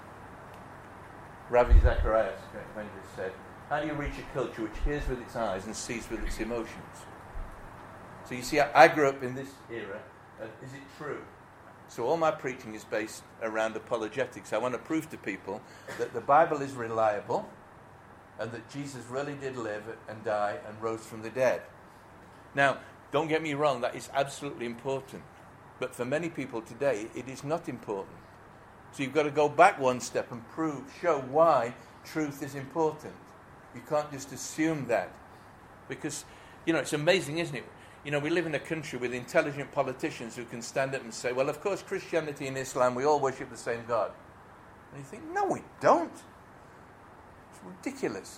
Ravi Zacharias, great evangelist, said, how do you reach a culture which hears with its eyes and sees with its emotions? So you see, I, I grew up in this era, uh, is it true? So all my preaching is based around apologetics. I want to prove to people that the Bible is reliable and that Jesus really did live and die and rose from the dead. Now, don't get me wrong, that is absolutely important. But for many people today, it is not important. So you've got to go back one step and prove, show why truth is important. You can't just assume that. Because, you know, it's amazing, isn't it? You know, we live in a country with intelligent politicians who can stand up and say, well, of course, Christianity and Islam, we all worship the same God. And you think, no, we don't. It's ridiculous.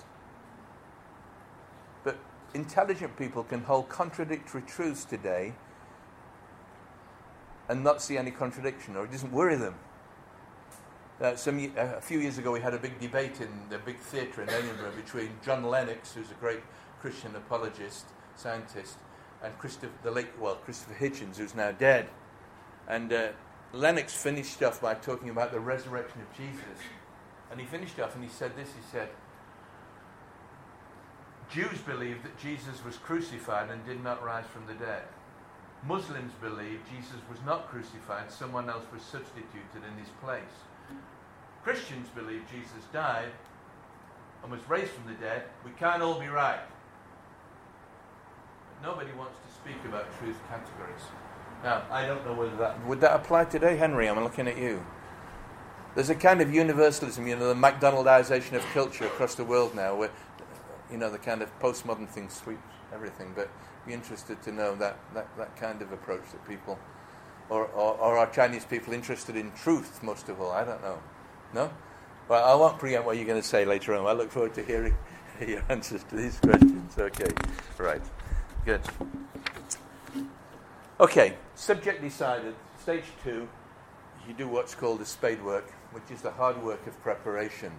But intelligent people can hold contradictory truths today and not see any contradiction, or it doesn't worry them. Uh, some, uh, a few years ago we had a big debate in the big theatre in Edinburgh between John Lennox, who's a great Christian apologist, scientist, and Christopher, the late, well, Christopher Hitchens, who's now dead. And uh, Lennox finished off by talking about the resurrection of Jesus. And he finished off and he said this, he said, Jews believe that Jesus was crucified and did not rise from the dead. Muslims believe Jesus was not crucified, someone else was substituted in his place. Christians believe Jesus died and was raised from the dead. We can't all be right. But nobody wants to speak about truth categories. Now, I don't know whether that... Would that apply today, Henry? I'm looking at you. There's a kind of universalism, you know, the McDonaldization of culture across the world now, where, you know, the kind of postmodern thing sweeps everything. But be interested to know that, that, that kind of approach that people... Or, or, or are Chinese people interested in truth, most of all? I don't know. No? Well, I won't preempt what you're going to say later on. I look forward to hearing your answers to these questions. Okay, right. Good. Okay, subject decided. Stage two, you do what's called the spade work, which is the hard work of preparation.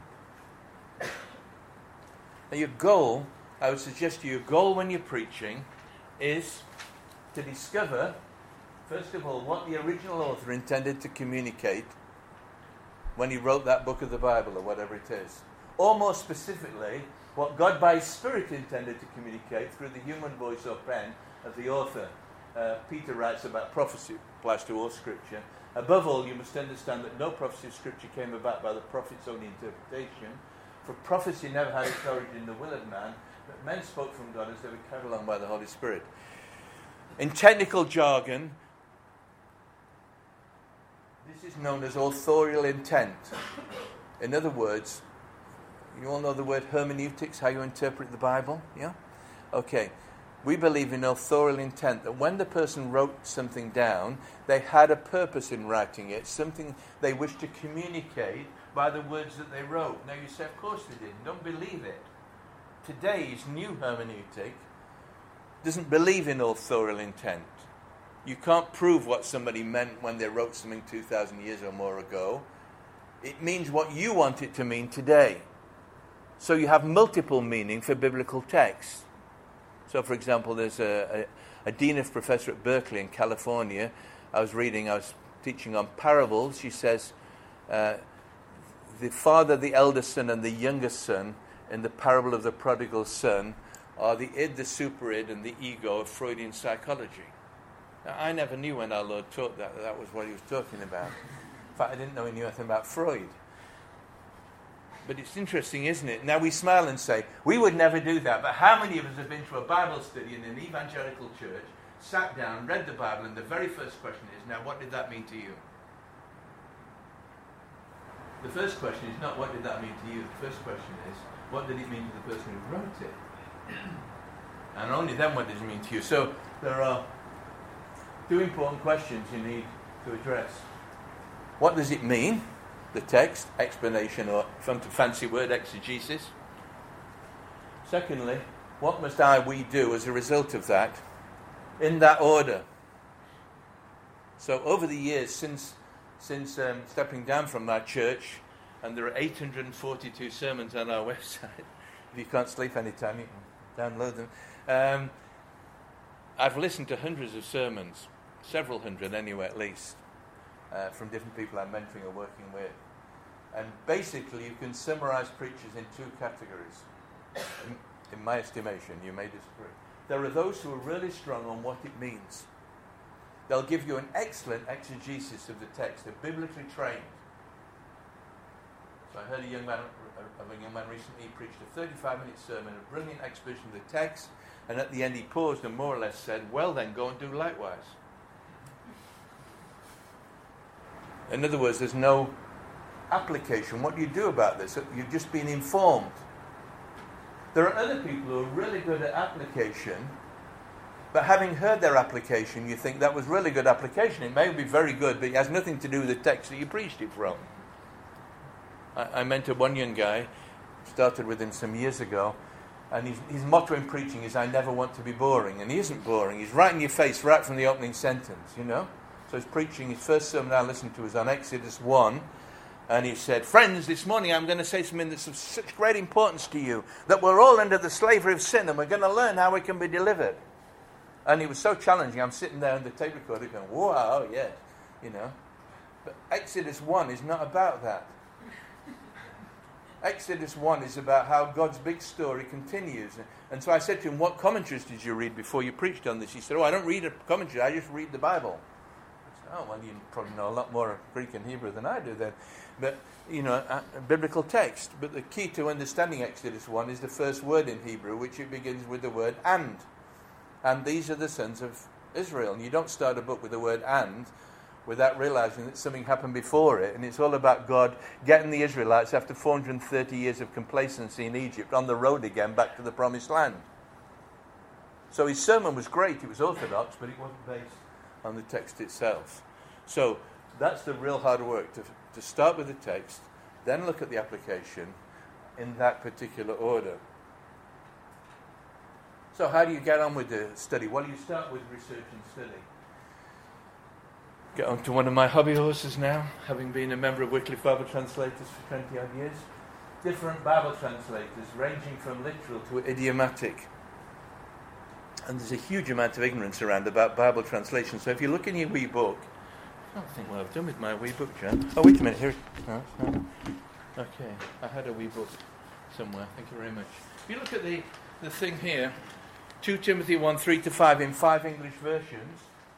Now your goal, I would suggest to you, your goal when you're preaching is to discover, first of all, what the original author intended to communicate when he wrote that book of the Bible or whatever it is. Or more specifically, what God by His Spirit intended to communicate through the human voice or pen of the author. Uh, Peter writes about prophecy, applies to all Scripture. Above all, you must understand that no prophecy of Scripture came about by the prophet's own interpretation, for prophecy never had its origin in the will of man, but men spoke from God as they were carried along by the Holy Spirit. In technical jargon, this is known as authorial intent. In other words, you all know the word hermeneutics, how you interpret the Bible? Yeah? Okay. We believe in authorial intent, that when the person wrote something down, they had a purpose in writing it, something they wished to communicate by the words that they wrote. Now you say, of course they didn't. Don't believe it. Today's new hermeneutic doesn't believe in authorial intent. You can't prove what somebody meant when they wrote something two thousand years or more ago. It means what you want it to mean today. So you have multiple meaning for biblical texts. So, for example, there's a, a, a dean of professor at Berkeley in California. I was reading, I was teaching on parables. She says, uh, the father, the eldest son, and the youngest son in the parable of the prodigal son are the id, the super-id, and the ego of Freudian psychology. Now, I never knew when our Lord taught that, that that was what he was talking about. In fact, I didn't know he knew anything about Freud. But it's interesting, isn't it? Now we smile and say, we would never do that. But how many of us have been to a Bible study in an evangelical church, sat down, read the Bible, and the very first question is, now what did that mean to you? The first question is not, what did that mean to you? The first question is, what did it mean to the person who wrote it? And only then, what does it mean to you? So there are two important questions you need to address. What does it mean? The text, explanation, or fancy word, exegesis. Secondly, what must I, we do as a result of that, in that order? So over the years, since since um, stepping down from our church, and there are eight hundred forty-two sermons on our website, if you can't sleep anytime, you can download them. Um, I've listened to hundreds of sermons, several hundred anyway at least, uh, from different people I'm mentoring or working with. And basically, you can summarize preachers in two categories. In, in my estimation, you may disagree. There are those who are really strong on what it means. They'll give you an excellent exegesis of the text. They're biblically trained. So I heard a young man, of a young man recently, he preached a thirty-five minute sermon, a brilliant exposition of the text, and at the end he paused and more or less said, well then, go and do likewise. In other words, there's no application. What do you do about this? You've just been informed. There are other people who are really good at application, but having heard their application, you think that was really good application. It may be very good, but it has nothing to do with the text that you preached it from. I, I mentored one young guy, started with him some years ago, and his, his motto in preaching is, I never want to be boring. And he isn't boring. He's right in your face, right from the opening sentence, you know. So he's preaching, his first sermon I listened to was on Exodus one, and he said, friends, this morning I'm going to say something that's of such great importance to you, that we're all under the slavery of sin, and we're going to learn how we can be delivered. And it was so challenging. I'm sitting there on the tape recorder going, wow, yes, you know. But Exodus one is not about that. Exodus one is about how God's big story continues. And so I said to him, what commentaries did you read before you preached on this? He said, oh, I don't read a commentary, I just read the Bible. I said, oh, well, you probably know a lot more Greek and Hebrew than I do then. But, you know, a, a biblical text. But the key to understanding Exodus one is the first word in Hebrew, which it begins with the word and. And these are the sons of Israel. And you don't start a book with the word and without realizing that something happened before it. And it's all about God getting the Israelites, after four hundred thirty years of complacency in Egypt, on the road again back to the promised land. So his sermon was great, it was orthodox, but it wasn't based on the text itself. So that's the real hard work, to, to start with the text, then look at the application in that particular order. So how do you get on with the study? Well, you start with research and study. Get on to one of my hobby horses now, having been a member of Wycliffe Bible Translators for twenty odd years. Different Bible translators, ranging from literal to idiomatic. And there's a huge amount of ignorance around about Bible translation. So if you look in your wee book, I don't think what I've done with my wee book, John. Oh, wait a minute, here. No, no. Okay, I had a wee book somewhere. Thank you very much. If you look at the, the thing here, Second Timothy one, three to five in five English versions.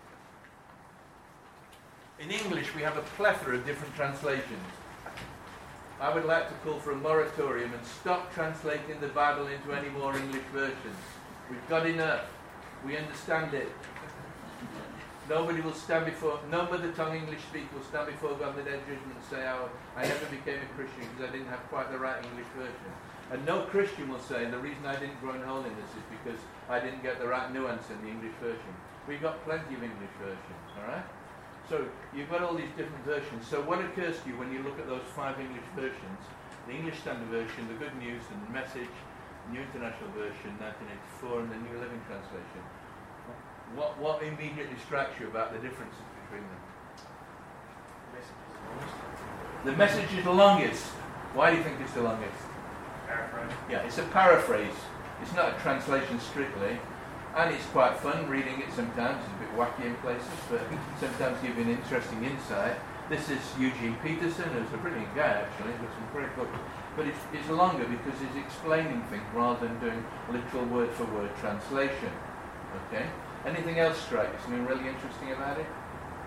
In English, we have a plethora of different translations. I would like to call for a moratorium and stop translating the Bible into any more English versions. We've got enough. We understand it. Nobody will stand before, no mother tongue English speaker will stand before God in the day of judgment and say, oh, I never became a Christian because I didn't have quite the right English version. And no Christian will say, the reason I didn't grow in holiness is because I didn't get the right nuance in the English version. We've got plenty of English versions, all right? So you've got all these different versions. So what occurs to you when you look at those five English versions, the English Standard Version, the Good News and the Message, New International Version, nineteen eighty-four, and the New Living Translation. What what immediately strikes you about the differences between them? The Message is the longest. Why do you think it's the longest? Paraphrase. Yeah, it's a paraphrase. It's not a translation strictly. And it's quite fun reading it sometimes. It's a bit wacky in places, but sometimes give you an interesting insight. This is Eugene Peterson, who's a brilliant guy actually, with some great books. But it's, it's longer because he's explaining things rather than doing literal word-for-word translation. Okay? Anything else strike you? Something really interesting about it?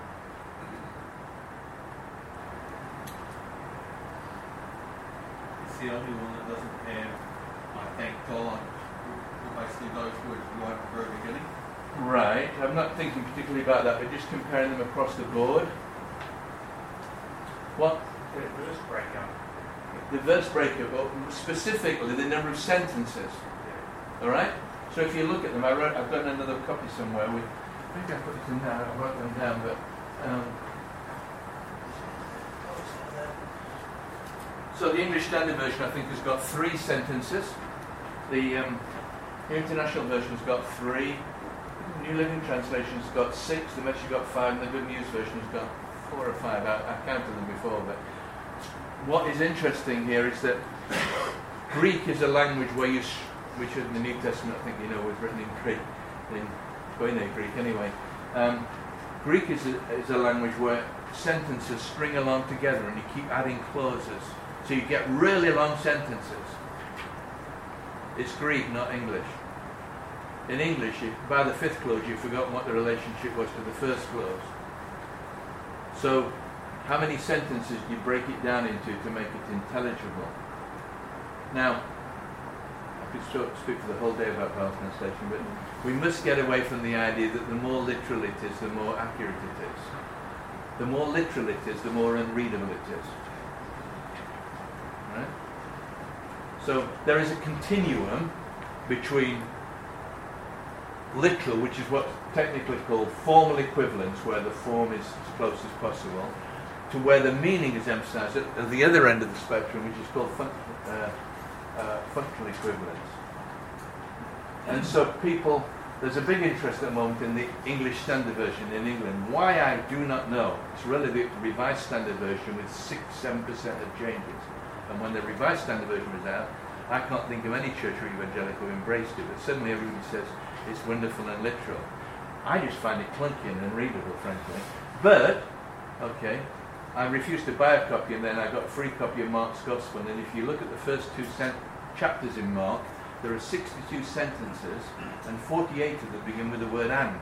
It's the only one that doesn't have, I think, God. Basically those words right at the very beginning. Right, I'm not thinking particularly about that, but just comparing them across the board. What? The verse breakup. The verse breakup, well, specifically the number of sentences. Alright? So if you look at them, I wrote, I've got another copy somewhere with, maybe I put it in there, I wrote them down, but um, so the English Standard Version I think has got three sentences. The um, The International Version's got three, the New Living Translation's got six, the Message got five, and the Good News Version's got four or five. I, I counted them before, but what is interesting here is that Greek is a language where you, sh- which in the New Testament I think you know was written in Greek, in Koine Greek anyway. Um, Greek is a, is a language where sentences string along together and you keep adding clauses, so you get really long sentences. It's Greek, not English. In English, you, by the fifth clause, you've forgotten what the relationship was to the first clause. So, how many sentences do you break it down into to make it intelligible? Now, I could sort of speak for the whole day about Bible translation, but we must get away from the idea that the more literal it is, the more accurate it is. The more literal it is, the more unreadable it is. Right? So there is a continuum between literal, which is what's technically called formal equivalence, where the form is as close as possible, to where the meaning is emphasized at, at the other end of the spectrum, which is called fun, uh, uh, functional equivalence. And so people, there's a big interest at the moment in the English Standard Version in England. Why, I do not know. It's really the Revised Standard Version with six, seven percent of changes. And when the Revised Standard Version was out, I can't think of any church or evangelical who embraced it, but suddenly everybody says it's wonderful and literal. I just find it clunky and unreadable, frankly. But, okay, I refused to buy a copy, and then I got a free copy of Mark's Gospel. And if you look at the first two sen- chapters in Mark, there are sixty-two sentences, and forty-eight of them begin with the word "and."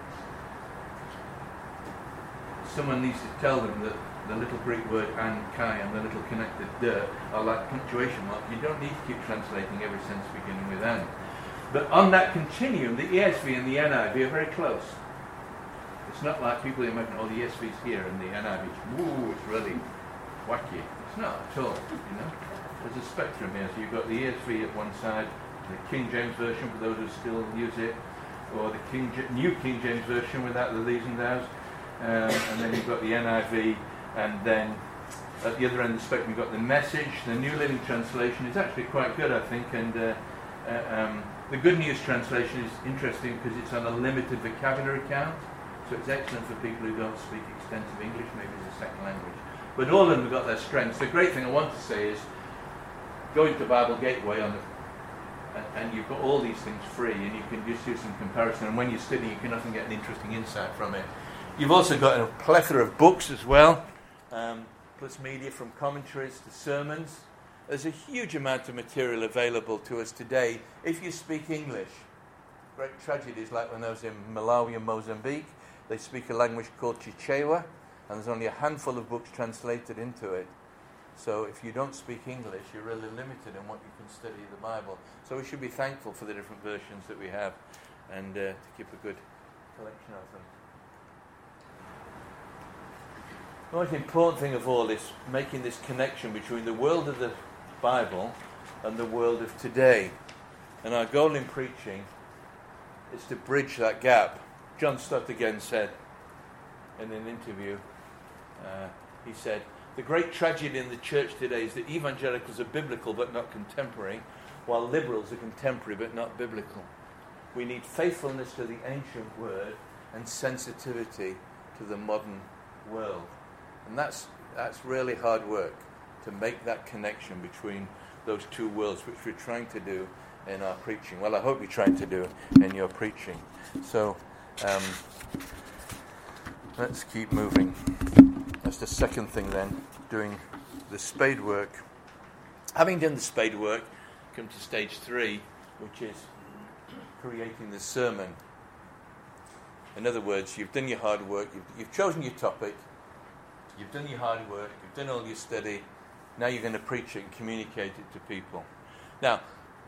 Someone needs to tell them that the little Greek word "and," "kai," and the little connected "de" are like punctuation marks. You don't need to keep translating every sentence beginning with "and." But on that continuum, the E S V and the N I V are very close. It's not like people imagine, oh, the E S V's here and the N I V's, woo, it's really wacky. It's not at all, you know. There's a spectrum here. So you've got the E S V at one side, the King James Version for those who still use it, or the King New King James Version without the these and thous, um, and then you've got the N I V, and then at the other end of the spectrum you've got the Message. The New Living Translation is actually quite good, I think, and uh, uh, um, the Good News Translation is interesting because it's on a limited vocabulary count, so it's excellent for people who don't speak extensive English, maybe as a second language. But all of them have got their strengths. The great thing I want to say is, go into Bible Gateway on the, and, and you've got all these things free, and you can just do some comparison, and when you're studying you can often get an interesting insight from it. You've also got a plethora of books as well, um, plus media from commentaries to sermons. There's a huge amount of material available to us today if you speak English. Great tragedies like when I was in Malawi and Mozambique, they speak a language called Chichewa, and there's only a handful of books translated into it. So if you don't speak English, you're really limited in what you can study the Bible. So we should be thankful for the different versions that we have, and uh, to keep a good collection of them. The most important thing of all is making this connection between the world of the Bible and the world of today. And our goal in preaching is to bridge that gap. John Stott again said in an interview, uh, he said, the great tragedy in the church today is that evangelicals are biblical but not contemporary, while liberals are contemporary but not biblical. We need faithfulness to the ancient word and sensitivity to the modern world. And that's that's really hard work, to make that connection between those two worlds, which we're trying to do in our preaching. Well, I hope you're trying to do in your preaching. So, um, let's keep moving. That's the second thing then, doing the spade work. Having done the spade work, come to stage three, which is creating the sermon. In other words, you've done your hard work, you've, you've chosen your topic, you've done your hard work, you've done all your study, now you're going to preach it and communicate it to people. Now,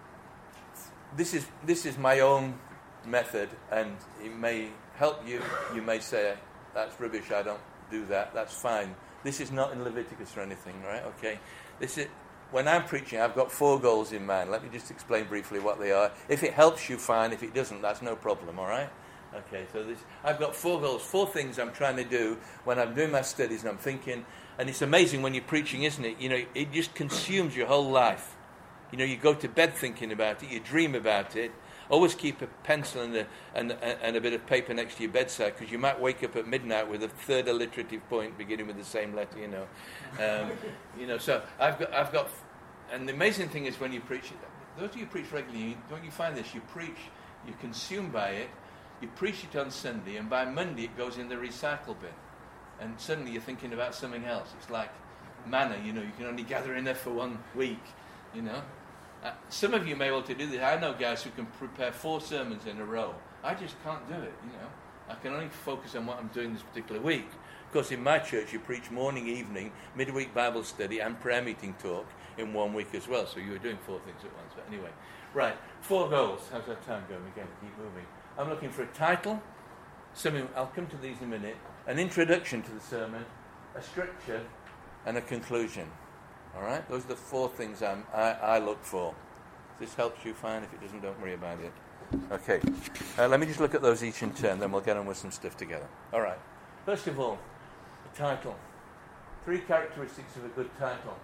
this is this is my own method, and it may help you. You may say, that's rubbish, I don't do that, that's fine. This is not in Leviticus or anything, right? Okay. This is when I'm preaching, I've got four goals in mind. Let me just explain briefly what they are. If it helps you, fine. If it doesn't, that's no problem, all right? Okay, so this, I've got four goals, four things I'm trying to do when I'm doing my studies and I'm thinking, and it's amazing when you're preaching, isn't it? You know, it just consumes your whole life. You know, you go to bed thinking about it, you dream about it. Always keep a pencil and a, and, and a bit of paper next to your bedside, because you might wake up at midnight with a third alliterative point beginning with the same letter, you know. Um, you know, so I've got, I've got, and the amazing thing is when you preach, those of you who preach regularly, don't you find this? You preach, you're consumed by it, you preach it on Sunday, and by Monday it goes in the recycle bin. And suddenly you're thinking about something else. It's like manna, you know, you can only gather enough for one week, you know. Uh, some of you may want to do this. I know guys who can prepare four sermons in a row. I just can't do it, you know. I can only focus on what I'm doing this particular week. Of course, in my church, you preach morning, evening, midweek Bible study, and prayer meeting talk in one week as well. So you were doing four things at once. But anyway, right, four goals. How's that time going? Again, keep moving. I'm looking for a title. Something, I'll come to these in a minute. An introduction to the sermon, a structure, and a conclusion. All right? Those are the four things I'm, I, I look for. If this helps you, fine. If it doesn't, don't worry about it. Okay. Uh, let me just look at those each in turn, then we'll get on with some stuff together. All right. First of all, the title. Three characteristics of a good title.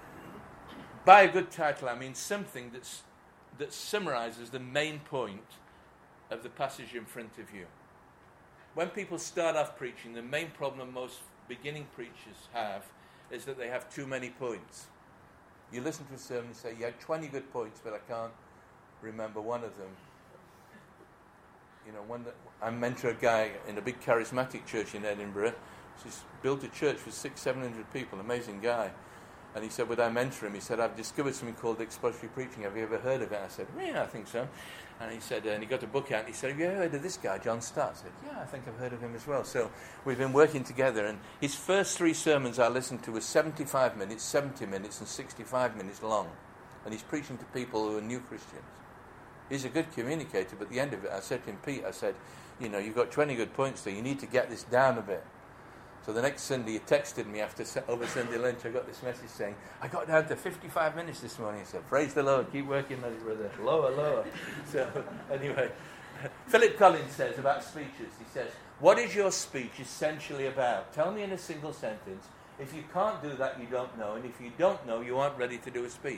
By a good title, I mean something that's, that summarizes the main point of the passage in front of you. When people start off preaching, the main problem most beginning preachers have is that they have too many points. You listen to a sermon and say, you had twenty good points, but I can't remember one of them. You know, one that I mentor a guy in a big charismatic church in Edinburgh He's built a church with six, seven hundred people, amazing guy. And he said, would I mentor him? He said, I've discovered something called expository preaching. Have you ever heard of it? I said, yeah, I think so. And he said, uh, and he got a book out, and he said, have you ever heard of this guy, John Stott? I said, yeah, I think I've heard of him as well. So we've been working together, and his first three sermons I listened to were seventy-five minutes, seventy minutes, and sixty-five minutes long. And he's preaching to people who are new Christians. He's a good communicator, but at the end of it, I said to him, Pete, I said, you know, you've got twenty good points there. You need to get this down a bit. So the next Sunday, he texted me after over Sunday lunch. I got this message saying, I got down to fifty-five minutes this morning. He said, praise the Lord, keep working on it, brother. Lower, lower. So anyway, Philip Collins says about speeches, he says, what is your speech essentially about? Tell me in a single sentence. If you can't do that, you don't know. And if you don't know, you aren't ready to do a speech.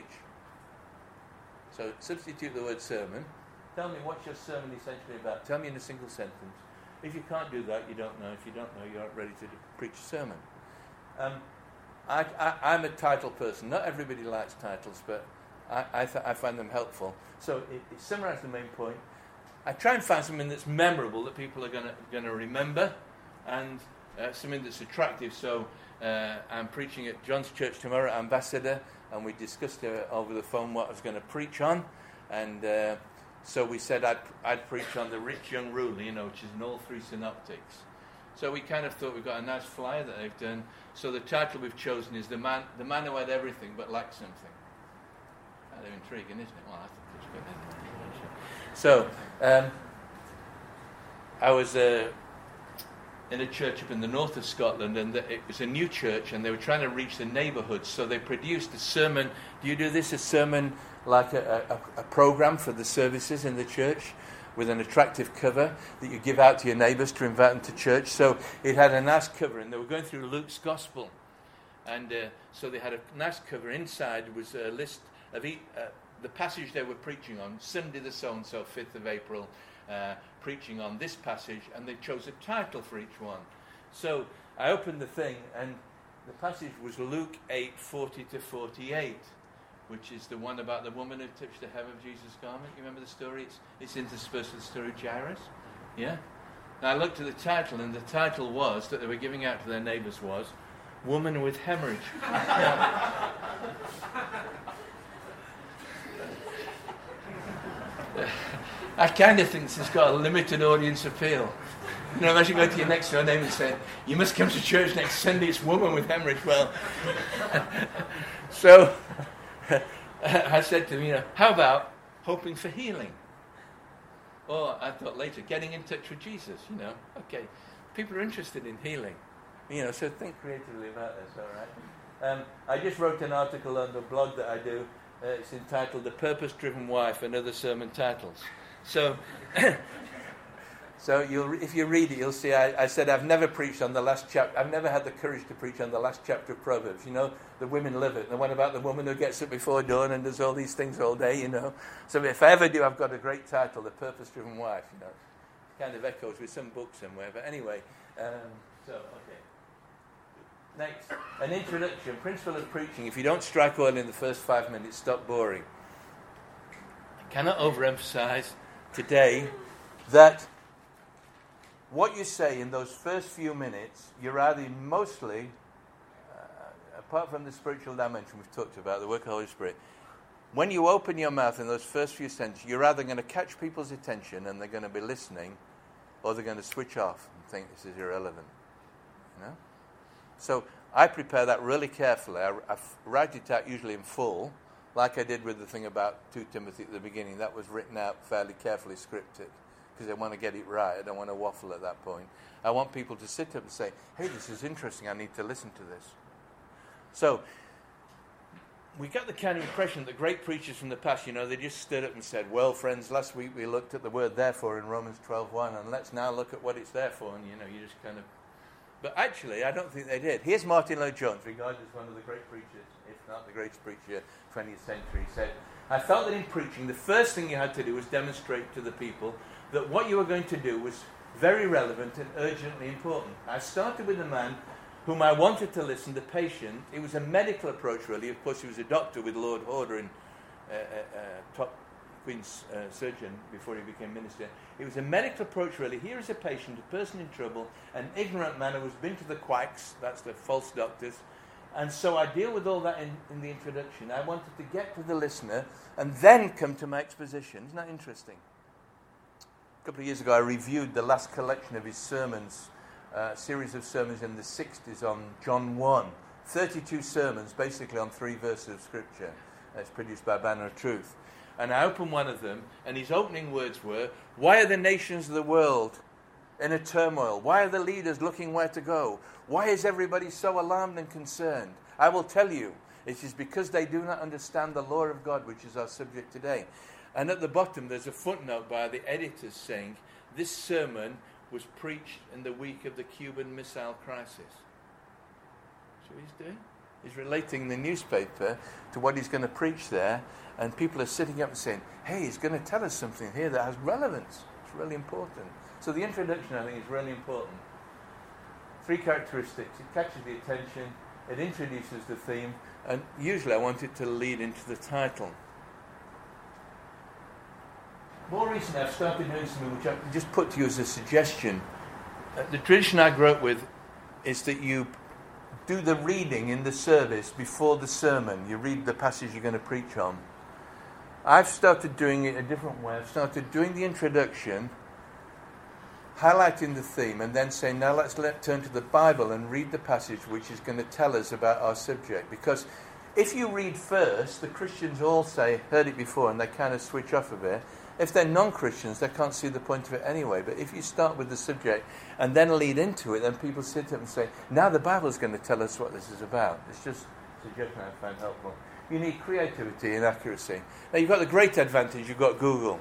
So substitute the word sermon. Tell me what's your sermon essentially about. Tell me in a single sentence. If you can't do that, you don't know. If you don't know, you aren't ready to do, preach a sermon. Um, I, I, I'm a title person. Not everybody likes titles, but I, I, th- I find them helpful. So it, it summarizes the main point. I try and find something that's memorable that people are going to remember, and uh, something that's attractive. So uh, I'm preaching at John's Church tomorrow, Ambassador, and we discussed uh, over the phone what I was going to preach on, and uh, so we said I'd, I'd preach on the rich young ruler, you know, which is in all three synoptics. So we kind of thought we've got a nice flyer that they've done. So the title we've chosen is the man, the man who had everything but lacked something. Kind of intriguing, isn't it? Well, I think it's good. So um, I was uh, in a church up in the north of Scotland, and the, it was a new church, and they were trying to reach the neighbourhoods. So they produced a sermon. Do you do this? A sermon like a, a, a program for the services in the church with an attractive cover that you give out to your neighbours to invite them to church. So it had a nice cover, and they were going through Luke's Gospel. And uh, so they had a nice cover. Inside was a list of each, uh, the passage they were preaching on, Sunday the so-and-so, fifth of April, uh, preaching on this passage, and they chose a title for each one. So I opened the thing, and the passage was Luke eight, forty to forty-eight, which is the one about the woman who touched the hem of Jesus' garment. You remember the story? It's, it's interspersed with the story of Jairus. Yeah? Now I looked at the title, and the title was, that they were giving out to their neighbours, was, Woman with Hemorrhage. I kind of think this has got a limited audience appeal. You know, imagine going to your next door neighbour and saying, you must come to church next Sunday, it's woman with hemorrhage. Well, so I said to him, you know, how about hoping for healing? Or I thought later, getting in touch with Jesus, you know. Okay, people are interested in healing. You know, so think creatively about this, all right? Um, I just wrote an article on the blog that I do. Uh, it's entitled The Purpose-Driven Wife and Other Sermon Titles. So, so you'll, if you read it, you'll see I, I said I've never preached on the last chapter. I've never had the courage to preach on the last chapter of Proverbs. You know, the women live it. The one about the woman who gets up before dawn and does all these things all day, you know. So if I ever do, I've got a great title, The Purpose-Driven Wife, you know. Kind of echoes with some book somewhere. But anyway, um, so, okay. Next, an introduction. Principle of preaching. If you don't strike oil in the first five minutes, stop boring. I cannot overemphasize today that what you say in those first few minutes, you're either mostly, uh, apart from the spiritual dimension we've talked about, the work of the Holy Spirit, when you open your mouth in those first few sentences, you're either going to catch people's attention and they're going to be listening, or they're going to switch off and think this is irrelevant. You know? So I prepare that really carefully. I, I write it out usually in full, like I did with the thing about Second Timothy at the beginning. That was written out fairly carefully scripted, because I want to get it right. I don't want to waffle at that point. I want people to sit up and say, hey, this is interesting. I need to listen to this. So we got the kind of impression that great preachers from the past, you know, they just stood up and said, well, friends, last week we looked at the word therefore in Romans twelve one, and let's now look at what it's there for. And, you know, you just kind of... But actually, I don't think they did. Here's Martin Lloyd-Jones, regarded as one of the great preachers, if not the greatest preacher, twentieth century. He said, I felt that in preaching, the first thing you had to do was demonstrate to the people that what you were going to do was very relevant and urgently important. I started with a man whom I wanted to listen, the patient. It was a medical approach, really. Of course, he was a doctor with Lord Horder in uh, uh, uh, top Queen's uh, surgeon before he became minister. It was a medical approach, really. Here is a patient, a person in trouble, an ignorant man who has been to the quacks, that's the false doctors. And so I deal with all that in, in the introduction. I wanted to get to the listener and then come to my exposition. Isn't that interesting? A couple of years ago, I reviewed the last collection of his sermons, a uh, series of sermons in the sixties on John one. thirty-two sermons, basically on three verses of Scripture. That's produced by Banner of Truth. And I opened one of them, and his opening words were, "Why are the nations of the world in a turmoil? Why are the leaders looking where to go? Why is everybody so alarmed and concerned? I will tell you, it is because they do not understand the law of God," which is our subject today. And at the bottom, there's a footnote by the editors saying, "This sermon was preached in the week of the Cuban Missile Crisis." That's what he's doing. He's relating the newspaper to what he's going to preach there, and people are sitting up and saying, "Hey, he's going to tell us something here that has relevance. It's really important." So the introduction, I think, is really important. Three characteristics. It catches the attention, it introduces the theme, and usually I want it to lead into the title. More recently, I've started doing something which I just put to you as a suggestion. Uh, the tradition I grew up with is that you do the reading in the service before the sermon. You read the passage you're going to preach on. I've started doing it a different way. I've started doing the introduction, highlighting the theme, and then saying, now let's let, turn to the Bible and read the passage which is going to tell us about our subject. Because if you read first, the Christians all say, heard it before, and they kind of switch off a bit. If they're non-Christians, they can't see the point of it anyway. But if you start with the subject and then lead into it, then people sit up and say, now the Bible's going to tell us what this is about. It's just a suggestion I find helpful. You need creativity and accuracy. Now, you've got the great advantage, you've got Google.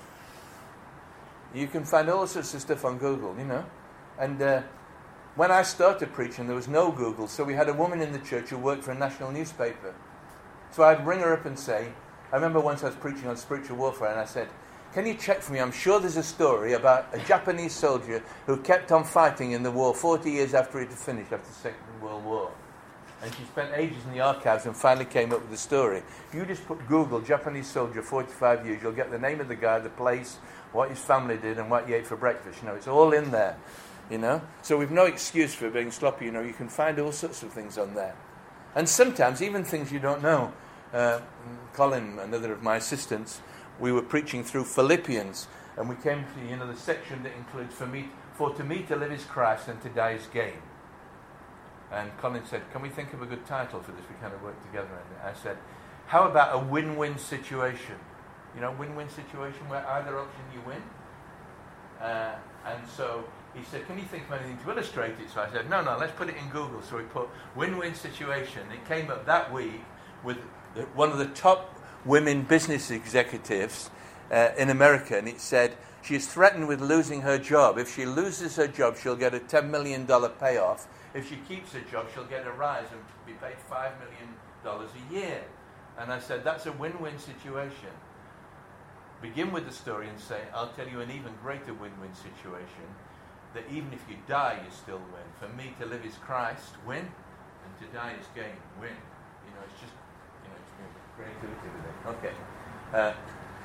You can find all sorts of stuff on Google, you know. And uh, when I started preaching, there was no Google, so we had a woman in the church who worked for a national newspaper. So I'd ring her up and say, I remember once I was preaching on spiritual warfare, and I said, can you check for me? I'm sure there's a story about a Japanese soldier who kept on fighting in the war forty years after it had finished, after the Second World War. And she spent ages in the archives and finally came up with the story. If you just put Google, Japanese soldier, forty-five years, you'll get the name of the guy, the place, what his family did, and what he ate for breakfast. You know, it's all in there, you know. So we've no excuse for being sloppy, you know. You can find all sorts of things on there. And sometimes even things you don't know. Uh, Colin, another of my assistants, we were preaching through Philippians, and we came to, you know, the section that includes, for me, for to me to live is Christ and to die is gain. And Colin said, can we think of a good title for this? We kind of worked together on it. I said, how about a win-win situation? You know, win-win situation where either option you win. Uh, and so he said, can you think of anything to illustrate it? So I said, no, no, let's put it in Google. So we put win-win situation. It came up that week with the, one of the top women business executives uh, in America, and it said, she is threatened with losing her job. If she loses her job, she'll get a ten million dollars payoff. If she keeps her job, she'll get a rise and be paid five million dollars a year. And I said, that's a win-win situation. Begin with the story and say, I'll tell you an even greater win-win situation, that even if you die, you still win. For me, to live is Christ, win, and to die is gain, win. You know, it's just, you know, it's creativity with it. Okay. Uh,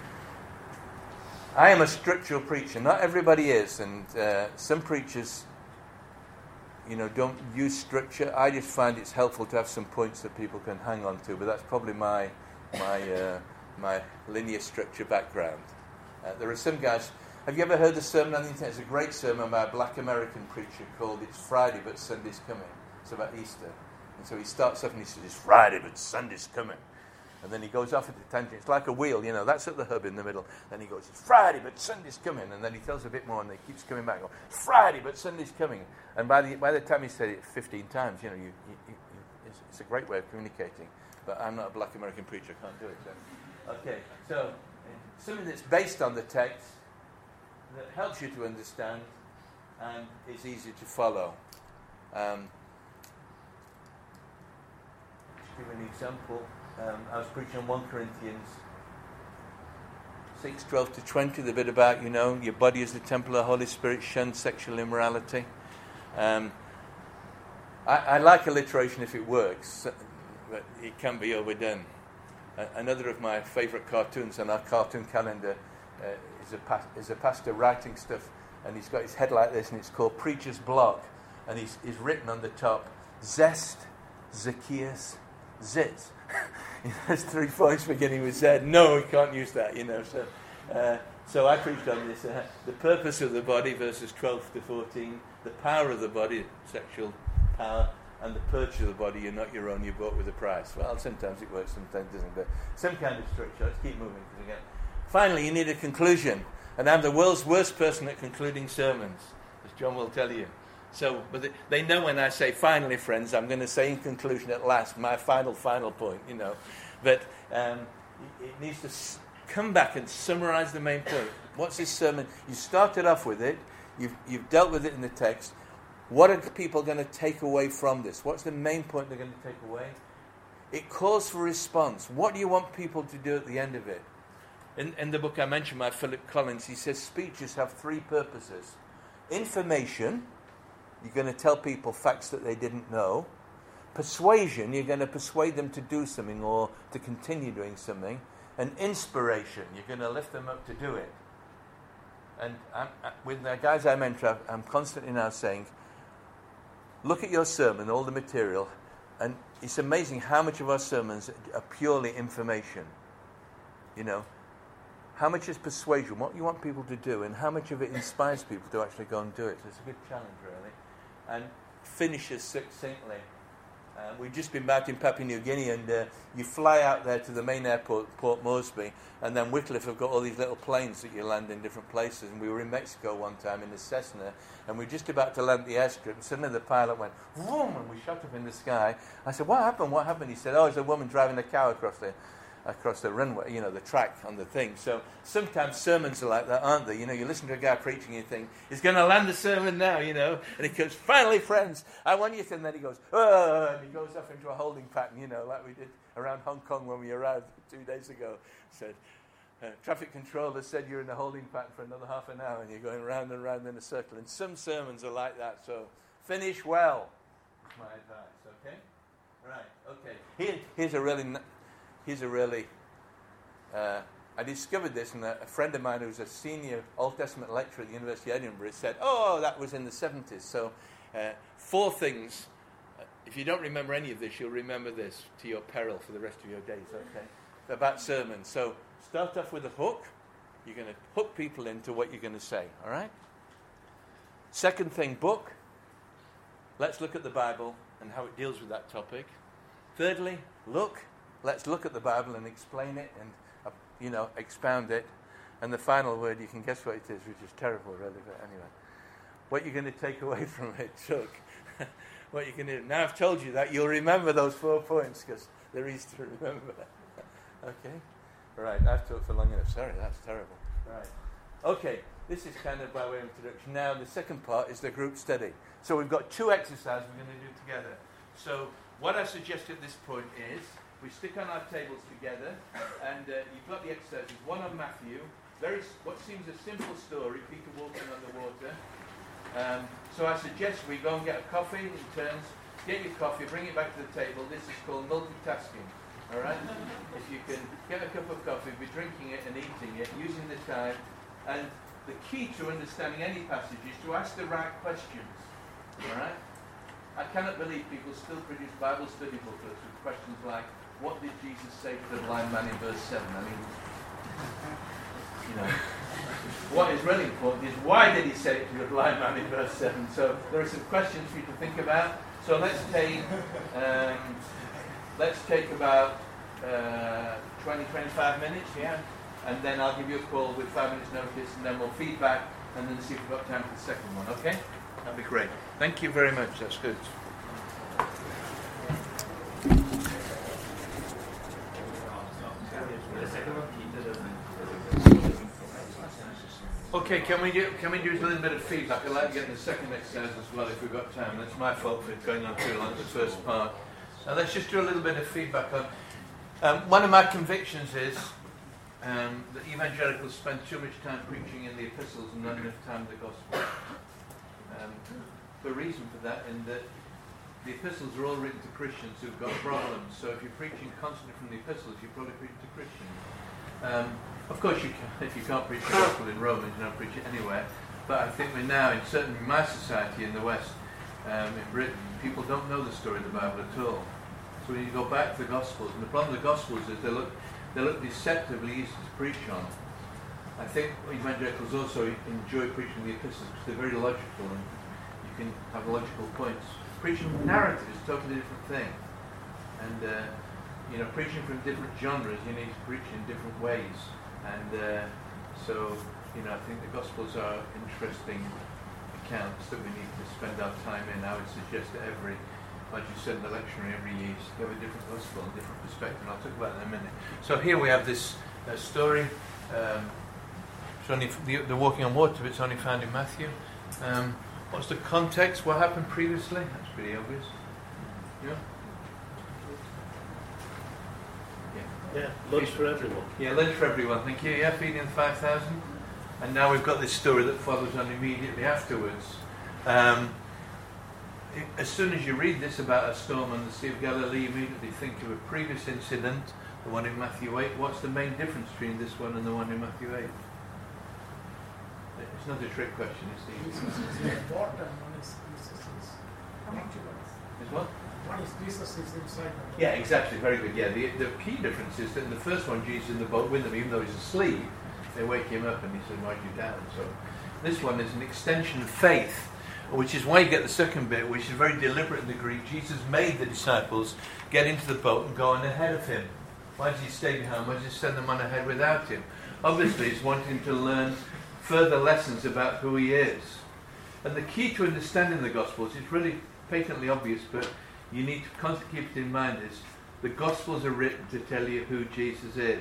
I am a scriptural preacher. Not everybody is, and uh, some preachers, you know, don't use scripture. I just find it's helpful to have some points that people can hang on to, but that's probably my my uh, my linear structure background. Uh, there are some guys. Have you ever heard the sermon on the internet? It's a great sermon by a black American preacher called "It's Friday but Sunday's Coming." It's about Easter, and so he starts off and he says, "It's Friday but Sunday's coming," and then he goes off at a tangent. It's like a wheel, you know. That's at the hub in the middle. Then he goes, "It's Friday but Sunday's coming," and then he tells a bit more, and he keeps coming back. Goes, "It's Friday but Sunday's coming," and by the by the time he said it fifteen times, you know, you, you, you, it's, it's a great way of communicating. But I'm not a black American preacher; I can't do it. So. Okay, so something that's based on the text, that helps you to understand, and is easy to follow. Um, to give an example, um, I was preaching on First Corinthians six, twelve to twenty, the bit about, you know, your body is the temple of the Holy Spirit, shun sexual immorality. Um, I, I like alliteration if it works, but it can be overdone. a- another of my favourite cartoons on our cartoon calendar uh, is, a pa- is a pastor writing stuff, and he's got his head like this, and it's called Preacher's Block, and he's, he's written on the top, Zest, Zacchaeus, Zitz. There's three points beginning with Z. No, we can't use that, you know. So, uh, so I preached on this. Uh, the purpose of the body, verses twelve to fourteen. The power of the body, sexual power, and the purchase of the body. You're not your own. You're bought with a price. Well, sometimes it works, sometimes it doesn't. But some kind of structure. Let's keep moving. Again. Finally, you need a conclusion, and I'm the world's worst person at concluding sermons, as John will tell you. So, but they, they know when I say finally, friends, I'm going to say in conclusion at last, my final, final point, you know. But um, it, it needs to s- come back and summarize the main point. What's this sermon? You started off with it. You've, you've dealt with it in the text. What are people going to take away from this? What's the main point they're going to take away? It calls for response. What do you want people to do at the end of it? In, in the book I mentioned by Philip Collins, he says speeches have three purposes. Information. You're going to tell people facts that they didn't know. Persuasion, you're going to persuade them to do something or to continue doing something. And inspiration, you're going to lift them up to do it. And I'm, I, with the guys I mentor, I'm constantly now saying, look at your sermon, all the material, and it's amazing how much of our sermons are purely information. You know, how much is persuasion, what you want people to do, and how much of it inspires people to actually go and do it. So it's a good challenge, really. And finishes succinctly. Uh, we've just been back in Papua New Guinea, and uh, you fly out there to the main airport, Port Moresby, and then Wycliffe have got all these little planes that you land in different places. And we were in Mexico one time in the Cessna, and we were just about to land at the airstrip, and suddenly the pilot went, vroom, and we shot up in the sky. I said, what happened, what happened? He said, oh, it's a woman driving a cow across the across the runway, you know, the track on the thing. So sometimes sermons are like that, aren't they? You know, you listen to a guy preaching and you think, he's going to land the sermon now, you know, and he goes, finally, friends, I want you to, and then he goes, oh, and he goes off into a holding pattern, you know, like we did around Hong Kong when we arrived two days ago. Said, uh, traffic controller said you're in a holding pattern for another half an hour, and you're going round and round in a circle. And some sermons are like that, so finish well. That's my advice, okay? Right, okay. Here, here's a really... Here's a really, uh, I discovered this, and a, a friend of mine who's a senior Old Testament lecturer at the University of Edinburgh said, oh, that was in the seventies. So uh, four things. Uh, if you don't remember any of this, you'll remember this to your peril for the rest of your days, okay? About sermons. So start off with a hook. You're going to hook people into what you're going to say, all right? Second thing, book. Let's look at the Bible and how it deals with that topic. Thirdly, look. Let's look at the Bible and explain it and, uh, you know, expound it. And the final word, you can guess what it is, which is terrible, really. But anyway, what you're going to take away from it, Chuck. What you're going to do. Now I've told you that, you'll remember those four points because they're easy to remember. Okay? Right, I've talked for long enough. Sorry, that's terrible. Right. Okay, this is kind of by way of introduction. Now the second part is the group study. So we've got two exercises we're going to do together. So what I suggest at this point is, we stick on our tables together, and uh, you've got the exercises. One on Matthew, very what seems a simple story, Peter walking on the water. Um, so I suggest we go and get a coffee in turns, get your coffee, bring it back to the table. This is called multitasking, all right? If you can get a cup of coffee, be drinking it and eating it, using the time. And the key to understanding any passage is to ask the right questions, all right? I cannot believe people still produce Bible study booklets with questions like, what did Jesus say to the blind man in verse seven? I mean, you know, what is really important is why did he say it to the blind man in verse seven? So there are some questions for you to think about. So let's take, um, let's take about uh, twenty, twenty-five minutes, yeah? And then I'll give you a call with five minutes notice, and then we'll feedback, and then see if we've got time for the second one, okay? That'd be great. Thank you very much. That's good. Okay, can we do can we do a little bit of feedback? I'd like to get the second exercise as well if we've got time. That's my fault for going on too long, the first part. Now let's just do a little bit of feedback on. Um, one of my convictions is um, that evangelicals spend too much time preaching in the epistles and not enough time in the gospel. Um, the reason for that, in that the epistles are all written to Christians who've got problems. So if you're preaching constantly from the epistles, you're probably preaching to Christians. Um, of course, you can, if you can't preach the gospel in Romans, you don't preach it anywhere. But I think we're now, in certain in my society in the West, um, in Britain, people don't know the story of the Bible at all. So when you go back to the Gospels, and the problem with the Gospels is they look they look deceptively easy to preach on. I think evangelicals also enjoy preaching the epistles because they're very logical and you can have logical points. Preaching narrative is a totally different thing. And, uh, you know, preaching from different genres, you need to preach in different ways. And uh, so, you know, I think the Gospels are interesting accounts that we need to spend our time in. I would suggest that every, like you said in the lectionary, every year you have a different Gospel and different perspective. And I'll talk about that in a minute. So here we have this uh, story. Um, it's only the, the walking on water, it's only found in Matthew. Um, what's the context? What happened previously? That's pretty obvious. Yeah? Yeah, lunch for everyone. Yeah, lunch for everyone, thank you. Yeah, feeding the five thousand. And now we've got this story that follows on immediately afterwards. Um, it, as soon as you read this about a storm on the Sea of Galilee, you immediately think of a previous incident, the one in Matthew eight. What's the main difference between this one and the one in Matthew eight? It's not a trick question, it's the... Jesus is the water, one is Jesus is afterwards. Is what? One is Jesus is inside the boat. Yeah, exactly, very good. Yeah, the, the key difference is that in the first one, Jesus is in the boat with them, even though he's asleep, they wake him up and he says, why'd you down? So this one is an extension of faith, which is why you get the second bit, which is very deliberate in the Greek. Jesus made the disciples get into the boat and go on ahead of him. Why did he stay behind? Why did he send them on ahead without him? Obviously, he's wanting to learn further lessons about who he is. And the key to understanding the Gospels is really patently obvious, but you need to constantly keep it in mind is the Gospels are written to tell you who Jesus is.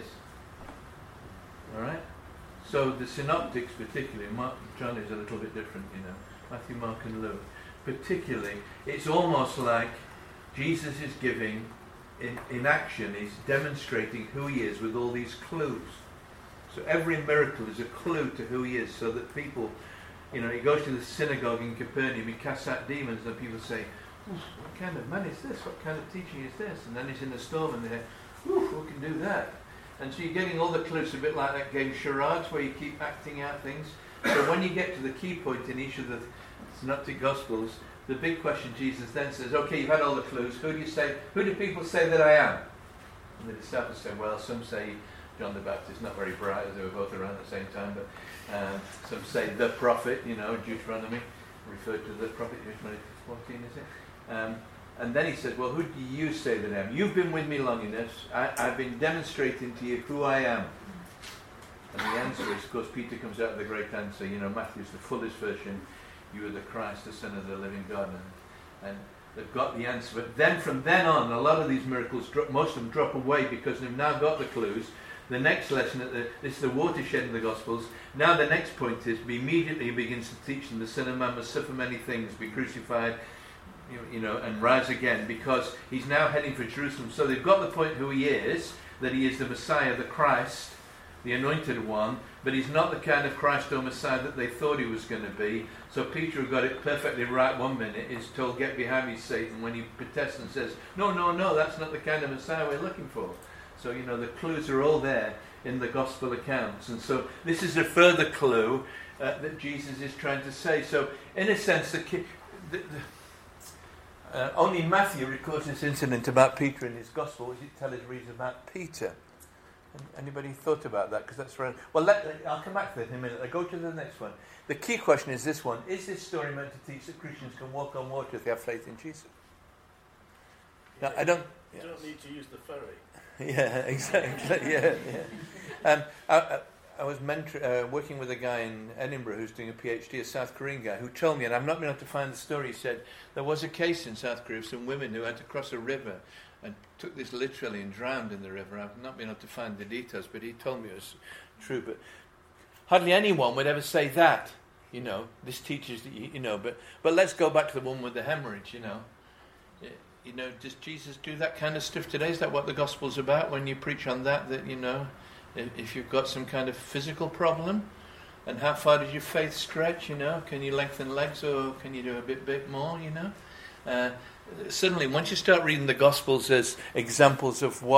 Alright? So the synoptics particularly, Mark and John is a little bit different, you know. Matthew, Mark and Luke. Particularly, it's almost like Jesus is giving, in, in action, he's demonstrating who he is with all these clues. So every miracle is a clue to who he is, so that people, you know, he goes to the synagogue in Capernaum, he casts out demons, and people say, what kind of man is this? What kind of teaching is this? And then he's in the storm and they're, who can do that? And so you're getting all the clues, a bit like that game charades where you keep acting out things. So when you get to the key point in each of the synoptic gospels, the big question Jesus then says, okay, you've had all the clues, who do you say, who do people say that I am? And the disciples say, well, some say John the Baptist, not very bright as they were both around at the same time, but um, some say the prophet, you know, Deuteronomy, referred to the prophet, Deuteronomy fourteen, is it? Um, and then he says, well, who do you say that I am? You've been with me long enough. I, I've been demonstrating to you who I am. And the answer is, of course, Peter comes out with the great answer. You know, Matthew's the fullest version. You are the Christ, the Son of the living God. And, and they've got the answer. But then from then on, a lot of these miracles, drop, most of them drop away because they've now got the clues. The next lesson, at the, this is the watershed in the Gospels. Now the next point is, immediately he begins to teach them the Son of Man must suffer many things, be crucified, you, you know, and rise again, because he's now heading for Jerusalem. So they've got the point who he is, that he is the Messiah, the Christ, the anointed one, but he's not the kind of Christ or Messiah that they thought he was going to be. So Peter, who got it perfectly right one minute, is told, get behind me, Satan, when he protests and says, no, no, no, that's not the kind of Messiah we're looking for. So, you know, the clues are all there in the gospel accounts. And so this is a further clue uh, that Jesus is trying to say. So, in a sense, the, the, the, uh, only Matthew records this incident about Peter in his gospel, which it tells us reads about Peter. Anybody thought about that? Because that's right. Well, let, I'll come back to that in a minute. I'll go to the next one. The key question is this one. Is this story meant to teach that Christians can walk on water if they have faith in Jesus? Now, I don't... You don't need to use the ferry. Yeah, exactly. Yeah, yeah. Um, I, I, I was mentor, uh, working with a guy in Edinburgh who's doing a PhD, a South Korean guy, who told me, and I've not been able to find the story, he said, there was a case in South Korea of some women who had to cross a river and took this literally and drowned in the river. I've not been able to find the details, but he told me it was true. But hardly anyone would ever say that, you know, this teaches that, you, you know, but, but let's go back to the one with the hemorrhage, you know. You know, does Jesus do that kind of stuff today? Is that what the gospel's about when you preach on that, that, you know, if you've got some kind of physical problem? And how far does your faith stretch, you know? Can you lengthen legs or can you do a bit bit more, you know? uh, suddenly once you start reading the Gospels as examples of what